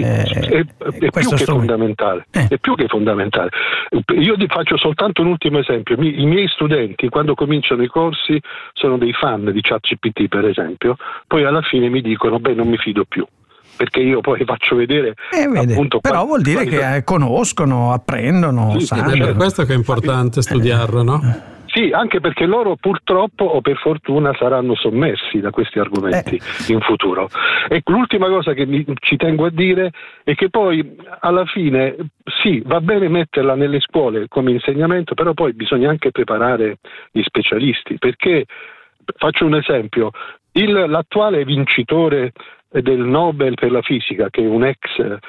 Speaker 9: è più che fondamentale. È più che fondamentale. Io faccio soltanto un ultimo esempio. I miei studenti, quando cominciano i corsi, sono dei fan di ChatGPT, per esempio, poi alla fine mi dicono non mi fido più, perché io poi faccio vedere appunto
Speaker 2: però vuol dire che conoscono, apprendono, sanno.
Speaker 6: È per questo che è importante studiarlo, no?
Speaker 9: Sì, anche perché loro purtroppo o per fortuna saranno sommersi da questi argomenti in futuro. E l'ultima cosa che ci tengo a dire è che poi alla fine sì, va bene metterla nelle scuole come insegnamento, però poi bisogna anche preparare gli specialisti, perché faccio un esempio, l'attuale vincitore del Nobel per la fisica, che è un ex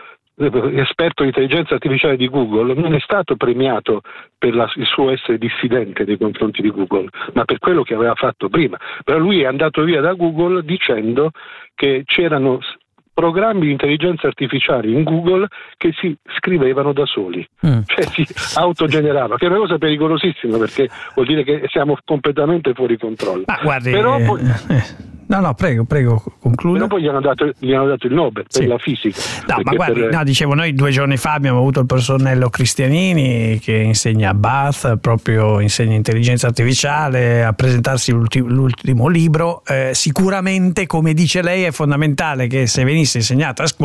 Speaker 9: esperto di intelligenza artificiale di Google, non è stato premiato per il suo essere dissidente nei confronti di Google, ma per quello che aveva fatto prima. Però lui è andato via da Google dicendo che c'erano programmi di intelligenza artificiale in Google che si scrivevano da soli, cioè si autogeneravano, che è una cosa pericolosissima, perché vuol dire che siamo completamente fuori controllo.
Speaker 2: Ma guardi,
Speaker 9: però poi,
Speaker 2: no, prego, concluda.
Speaker 9: Però poi gli hanno dato il Nobel per la fisica.
Speaker 2: No, ma guardi, dicevo, noi 2 giorni fa abbiamo avuto il professor Nello Cristianini che insegna a Bath, proprio insegna intelligenza artificiale, a presentarsi l'ultimo libro. Sicuramente, come dice lei, è fondamentale che se venisse insegnata a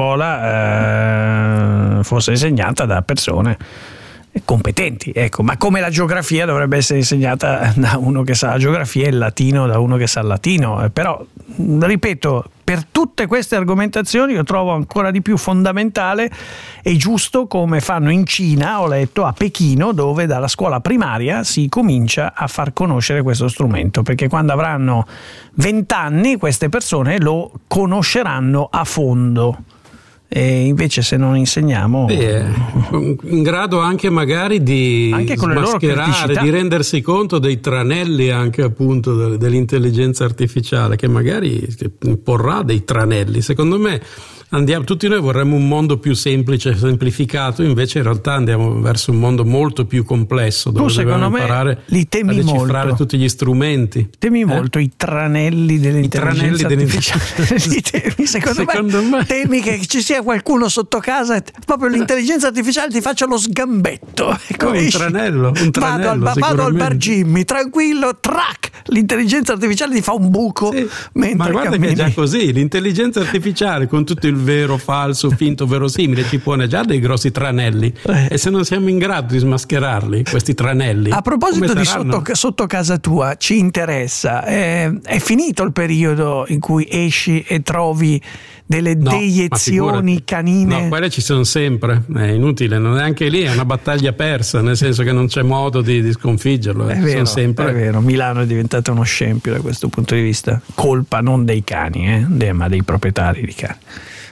Speaker 2: scuola fosse insegnata da persone competenti, ecco, ma come la geografia dovrebbe essere insegnata da uno che sa la geografia e il latino da uno che sa il latino. Però ripeto, per tutte queste argomentazioni io trovo ancora di più fondamentale e giusto, come fanno in Cina, ho letto, a Pechino, dove dalla scuola primaria si comincia a far conoscere questo strumento, perché quando avranno 20 anni queste persone lo conosceranno a fondo. E invece se non insegniamo
Speaker 6: in grado anche magari di smascherare, di rendersi conto dei tranelli anche appunto dell'intelligenza artificiale, che magari porrà dei tranelli. Secondo me tutti noi vorremmo un mondo più semplice, semplificato, invece in realtà andiamo verso un mondo molto più complesso, dove dobbiamo imparare a decifrare tutti gli strumenti.
Speaker 2: Temi molto i tranelli dell'intelligenza artificiale. Secondo me temi che ci sia qualcuno sotto casa e proprio l'intelligenza artificiale ti faccia lo sgambetto.
Speaker 6: Un tranello.
Speaker 2: Vado al bar Jimmy, tranquillo, l'intelligenza artificiale ti fa un buco mentre
Speaker 6: ma guarda
Speaker 2: cammini.
Speaker 6: Che è già così, l'intelligenza artificiale con tutto il vero, falso, finto, verosimile ci pone già dei grossi tranelli e se non siamo in grado di smascherarli, questi tranelli.
Speaker 2: A proposito di sotto casa tua, ci interessa, è finito il periodo in cui esci e trovi delle deiezioni canine?
Speaker 6: No, quelle ci sono sempre, è inutile, non è anche lì, è una battaglia persa, nel senso che non c'è modo di sconfiggerlo.
Speaker 2: È vero,
Speaker 6: sono sempre...
Speaker 2: è vero, Milano è diventato uno scempio da questo punto di vista, colpa non dei cani, ma dei proprietari di cani.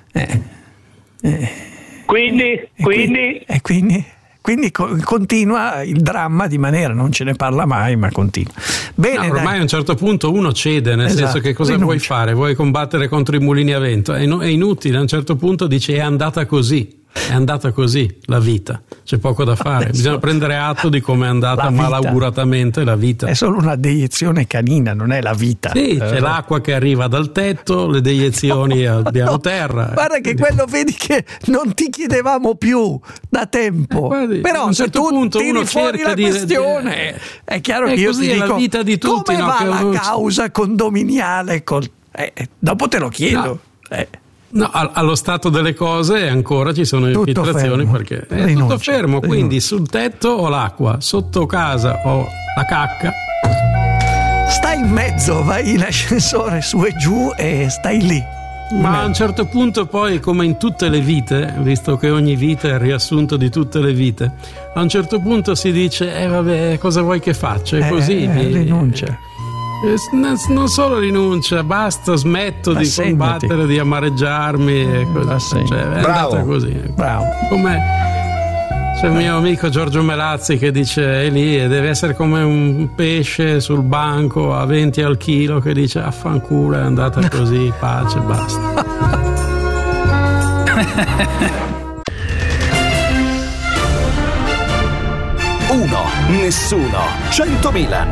Speaker 2: Quindi continua il dramma di maniera, non ce ne parla mai, ma continua. Bene,
Speaker 6: ormai a un certo punto uno cede, nel senso che cosa vuoi fare? Vuoi combattere contro i mulini a vento? È inutile, a un certo punto dici è andata così la vita, c'è poco da fare. Bisogna prendere atto di come è andata malauguratamente la vita.
Speaker 2: È solo una deiezione canina, non è la vita.
Speaker 6: Sì, c'è l'acqua che arriva dal tetto, le deiezioni al piano terra.
Speaker 2: Guarda che quello vedi che non ti chiedevamo più da tempo. Però
Speaker 6: a un certo punto uno cerca di
Speaker 2: questione. È chiaro che io ti dico
Speaker 6: la vita di tutti,
Speaker 2: come va la causa condominiale dopo te lo chiedo.
Speaker 6: No, allo stato delle cose ancora ci sono infiltrazioni perché è tutto fermo, quindi sul tetto ho l'acqua, sotto casa ho la cacca.
Speaker 2: Stai in mezzo, vai in ascensore su e giù e stai lì.
Speaker 6: Ma a un certo punto poi, come in tutte le vite, visto che ogni vita è il riassunto di tutte le vite, a un certo punto si dice vabbè, cosa vuoi che faccia? E così
Speaker 2: rinuncia.
Speaker 6: Non solo rinuncia, basta, smetto di combattere, di amareggiarmi e così. È andata così.
Speaker 2: Bravo.
Speaker 6: Come c'è il mio amico Giorgio Melazzi che dice è lì e deve essere come un pesce sul banco a 20 al chilo che dice affanculo, è andata così, pace, basta.
Speaker 3: Uno, nessuno, 100 Milan.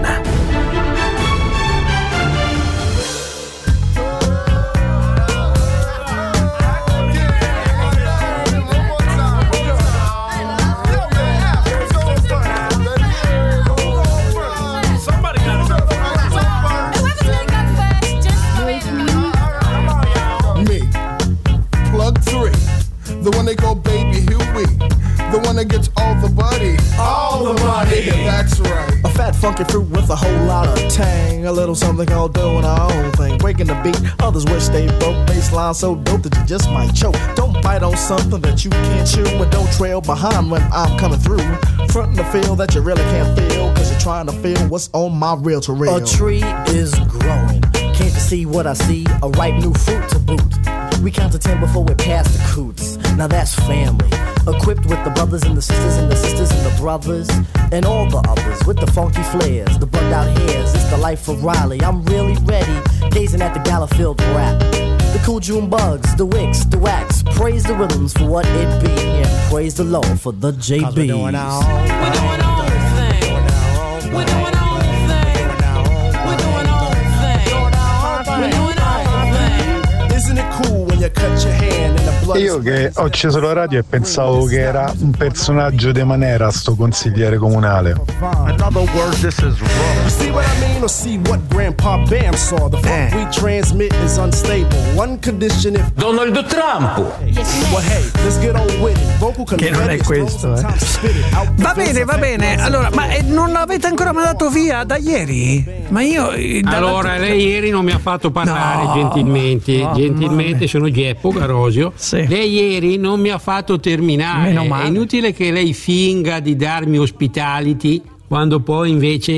Speaker 10: The one they go baby Huey, the one that gets all the money. All the money, that's right.
Speaker 12: A fat funky fruit with a whole lot of tang. A little something called doing our own thing. Breaking the beat, others wish they broke. Baseline so dope that you just might choke. Don't bite on something that you can't chew. And don't trail behind when I'm coming through. Frontin' the feel that you really can't feel, cause you're trying to feel what's on my reel to reel.
Speaker 13: A tree is growing. Can't you see what I see? A ripe new fruit to boot. We count to 10 before we're past the coots. Now that's family. Equipped with the brothers and the sisters and the sisters and the brothers and all the others with the funky flares, the bugged out hairs. It's the life of Riley. I'm really ready, gazing at the Gallowfield rap. The cool June bugs, the wicks, the wax. Praise the rhythms for what it be, and praise the Lord for the JBs.
Speaker 12: We're doing our own thing. We're doing our own thing. We're doing our own thing. We're doing our own thing. Isn't it cool when you cut your hand in the blood?
Speaker 24: Io che ho acceso la radio e pensavo che era un personaggio de Manera sto consigliere comunale.
Speaker 12: In other words, this is wrong. You see what I mean, or see what Grandpa Bam saw? The funk we transmit is unstable. One condition if
Speaker 7: Donald Trump.
Speaker 12: Well, hey, let's get on with it. Vocal
Speaker 2: che non è questo, Va bene. Allora, ma non l'avete ancora mandato via da ieri? Ma io
Speaker 6: allora lei ieri non mi ha fatto parlare gentilmente sono Geppo Garosio. Lei ieri non mi ha fatto terminare. È inutile che lei finga di darmi hospitality quando poi invece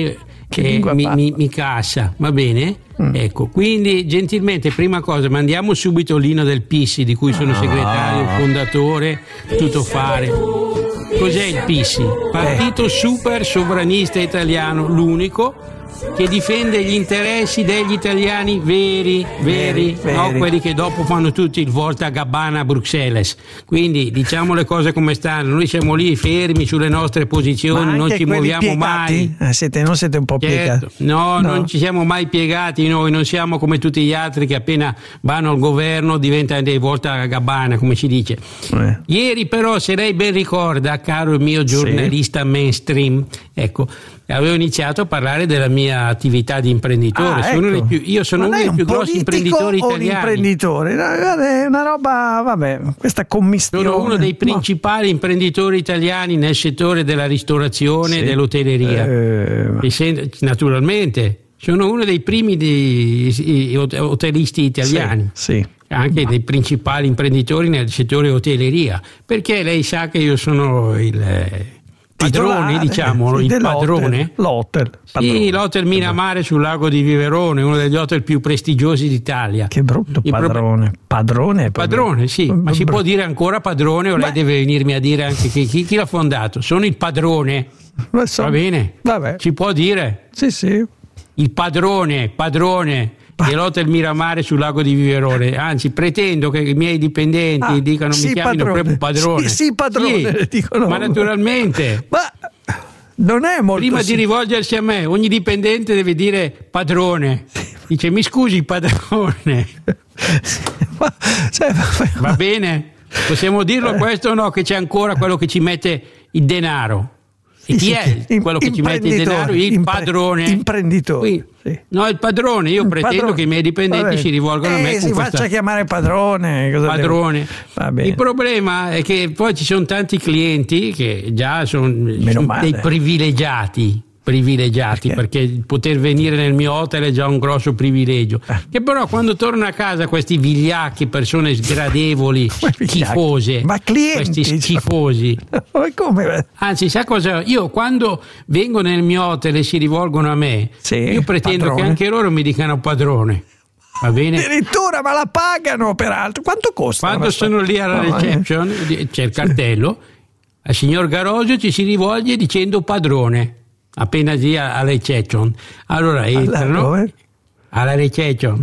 Speaker 6: mi cassa, va bene? Ecco, quindi gentilmente, prima cosa, mandiamo subito l'inno del PISI, di cui sono segretario, fondatore, tutto fare. Cos'è il PISI? Partito Super Sovranista Italiano, l'unico che difende gli interessi degli italiani veri, no quelli che dopo fanno tutti il Volta Gabbana a Bruxelles. Quindi diciamo le cose come stanno, noi siamo lì fermi sulle nostre posizioni, non ci muoviamo mai.
Speaker 2: Non siete un po' piegati?
Speaker 6: No, non ci siamo mai piegati noi, non siamo come tutti gli altri che appena vanno al governo diventano dei Volta Gabbana, come si dice. Ieri però, se lei ben ricorda, caro mio giornalista mainstream, ecco, avevo iniziato a parlare della mia attività di imprenditore. Io sono uno dei più grossi imprenditori italiani. Un imprenditore?
Speaker 2: È una roba, vabbè, questa commistione.
Speaker 6: Sono uno dei principali imprenditori italiani nel settore della ristorazione e dell'hotelleria. Naturalmente, sono uno dei primi hotelisti italiani. Anche dei principali imprenditori nel settore hotelleria, perché lei sa che io sono il padrone, diciamo, il padrone.
Speaker 2: L'hotel.
Speaker 6: Sì, l'hotel Miramare sul lago di Viverone, uno degli hotel più prestigiosi d'Italia.
Speaker 2: Che brutto padrone.
Speaker 6: Padrone, sì. Ma si può dire ancora padrone o lei deve venirmi a dire anche chi l'ha fondato? Sono il padrone. Va bene?
Speaker 2: Vabbè.
Speaker 6: Si può dire?
Speaker 2: Sì.
Speaker 6: Il padrone dell'hotel Miramare sul lago di Viverone. Anzi, pretendo che i miei dipendenti dicano mi chiamino proprio padrone.
Speaker 2: Sì, padrone, dicono.
Speaker 6: Ma naturalmente.
Speaker 2: Ma non è molto.
Speaker 6: Prima di rivolgersi a me, ogni dipendente deve dire padrone. Dice mi scusi padrone. Va bene? Possiamo dirlo questo o no? Che c'è ancora quello che ci mette il denaro. E chi è quello che ci mette il denaro? Il padrone.
Speaker 2: Imprenditore.
Speaker 6: No, il padrone. Io pretendo che i miei dipendenti si rivolgano a me con
Speaker 2: si faccia chiamare padrone.
Speaker 6: Padrone. Il problema è che poi ci sono tanti clienti che già sono dei privilegiati, perché poter venire nel mio hotel è già un grosso privilegio, che però quando tornano a casa questi vigliacchi, persone sgradevoli, schifose, questi schifosi, anzi sa cosa, io quando vengo nel mio hotel e si rivolgono a me, io pretendo che anche loro mi dicano padrone. Va bene?
Speaker 2: Addirittura, ma la pagano peraltro. Quanto costa?
Speaker 6: Quando sono lì alla reception c'è il cartello, al signor Garosio ci si rivolge dicendo padrone. Appena sia alla reception, allora entrano alla reception.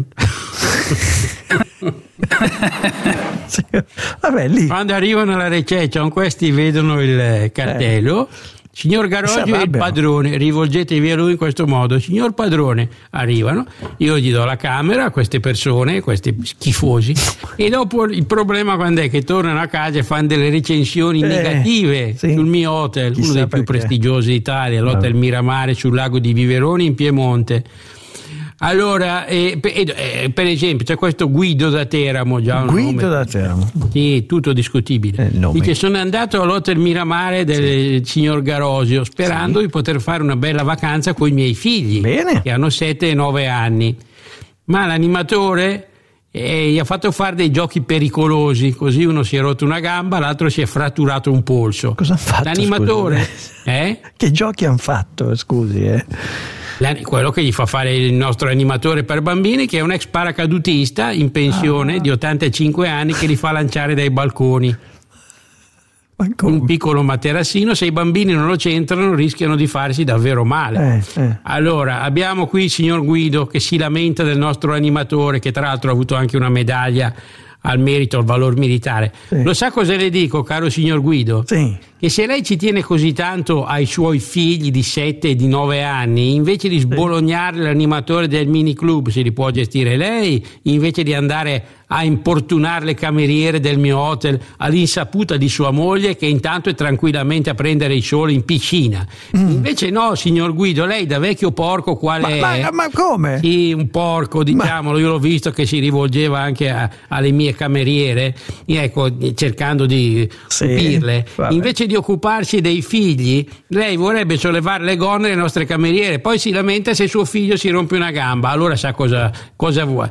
Speaker 2: Vabbè, lì.
Speaker 6: Quando arrivano alla reception, questi vedono il cartello. Signor Garosio è il padrone, rivolgetevi a lui in questo modo. Signor padrone, arrivano, io gli do la camera a queste persone, questi schifosi, e dopo il problema quando è che tornano a casa e fanno delle recensioni negative sul mio hotel, uno dei più prestigiosi d'Italia, l'hotel Miramare sul lago di Viverone in Piemonte. Allora, per esempio, c'è questo Guido da Teramo, già un nome.
Speaker 2: Da Teramo.
Speaker 6: Sì, tutto discutibile. Dice: sono andato all'hotel Miramare del signor Garosio sperando di poter fare una bella vacanza con i miei figli, che hanno 7 e 9 anni. Ma l'animatore gli ha fatto fare dei giochi pericolosi, così uno si è rotto una gamba, l'altro si è fratturato un polso.
Speaker 2: Cosa ha fatto?
Speaker 6: L'animatore?
Speaker 2: Che giochi hanno fatto, scusi?
Speaker 6: Quello che gli fa fare il nostro animatore per bambini, che è un ex paracadutista in pensione di 85 anni, che li fa lanciare dai balconi. Un piccolo materassino, se i bambini non lo centrano rischiano di farsi davvero male. Allora abbiamo qui il signor Guido che si lamenta del nostro animatore, che tra l'altro ha avuto anche una medaglia al merito, al valor militare. Lo sa cosa le dico, caro signor Guido? Che se lei ci tiene così tanto ai suoi figli di 7 e di 9 anni, invece di sbolognare l'animatore del mini club, se li può gestire lei, invece di andare a importunare le cameriere del mio hotel all'insaputa di sua moglie, che intanto è tranquillamente a prendere il sole in piscina. Invece no, signor Guido, lei da vecchio porco quale è?
Speaker 2: Ma come?
Speaker 6: Sì, un porco, diciamolo, io l'ho visto che si rivolgeva anche alle mie cameriere, ecco, cercando di stupirle. Invece invece di occuparsi dei figli, lei vorrebbe sollevare le gonne delle nostre cameriere, poi si lamenta se suo figlio si rompe una gamba. Allora sa cosa vuole?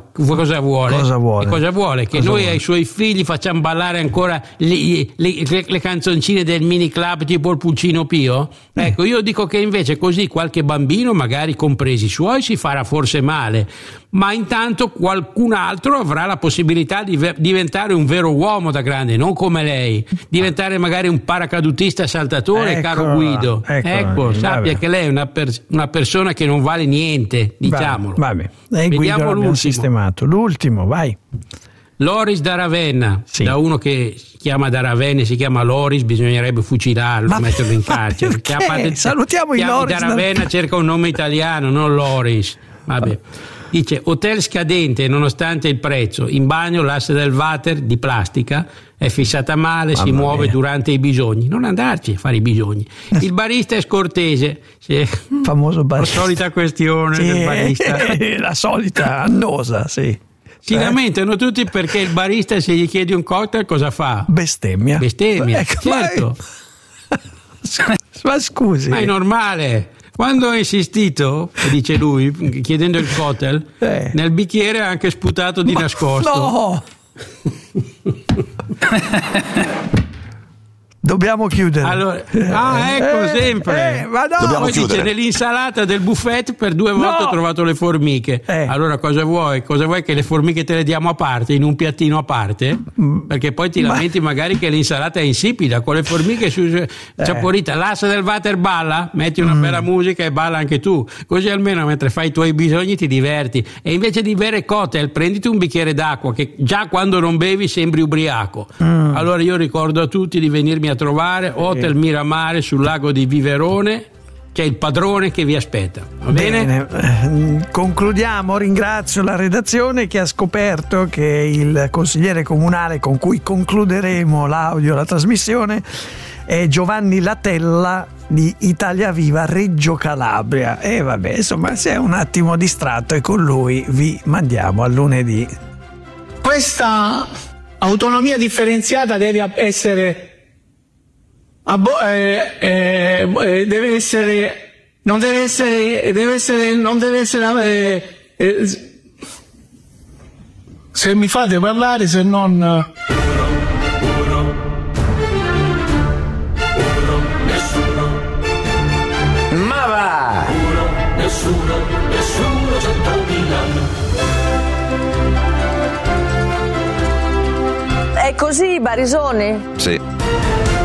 Speaker 6: Che noi ai suoi figli facciamo ballare ancora le canzoncine del mini club tipo il Pulcino Pio? Ecco, io dico che invece così qualche bambino, magari compresi i suoi, si farà forse male, ma intanto qualcun altro avrà la possibilità di diventare un vero uomo da grande, non come lei, diventare magari un paracadutista saltatore, caro Guido. Ecco, sappia che lei è una persona che non vale niente, diciamolo.
Speaker 2: Vabbè. Vediamo l'ultimo. Sistemato. L'ultimo, vai.
Speaker 6: Loris da Ravenna, da uno che si chiama da Ravenna e si chiama Loris, bisognerebbe fucilarlo, metterlo in carcere.
Speaker 2: Salutiamo i Loris
Speaker 6: da Ravenna, cerca un nome italiano, non Loris. Vabbè. Dice: hotel scadente nonostante il prezzo, in bagno l'asse del water di plastica è fissata male, si muove durante i bisogni. Non andarci a fare i bisogni. Il barista è scortese.
Speaker 2: Famoso barista.
Speaker 6: La solita questione del barista.
Speaker 2: La solita annosa, sì.
Speaker 6: Si lamentano tutti perché il barista, se gli chiedi un cocktail, cosa fa?
Speaker 2: Bestemmia.
Speaker 6: Certo.
Speaker 2: Ma scusi.
Speaker 6: Ma è normale. Quando ho insistito, dice lui, chiedendo il cocktail, nel bicchiere ha anche sputato di nascosto.
Speaker 2: No! Dobbiamo chiudere.
Speaker 6: Allora, ecco, sempre.
Speaker 2: Ma no.
Speaker 6: Poi dice: nell'insalata del buffet per 2 volte ho trovato le formiche. Allora cosa vuoi? Cosa vuoi, che le formiche te le diamo a parte, in un piattino a parte? Perché poi ti lamenti magari che l'insalata è insipida, con le formiche saporita. L'asse del water balla, metti una bella musica e balla anche tu, così almeno mentre fai i tuoi bisogni ti diverti. E invece di bere cocktail, prenditi un bicchiere d'acqua, che già quando non bevi sembri ubriaco. Allora io ricordo a tutti di venirmi a trovare Hotel Miramare sul lago di Viverone, c'è il padrone che vi aspetta. Va bene?
Speaker 2: Concludiamo. Ringrazio la redazione che ha scoperto che il consigliere comunale con cui concluderemo la trasmissione è Giovanni Latella di Italia Viva Reggio Calabria. E vabbè, insomma, si è un attimo distratto e con lui vi mandiamo a lunedì.
Speaker 5: Questa autonomia differenziata deve essere se mi fate parlare, se non
Speaker 7: ma va nessuno 100.000.
Speaker 11: È così, Barisone?
Speaker 14: Sì.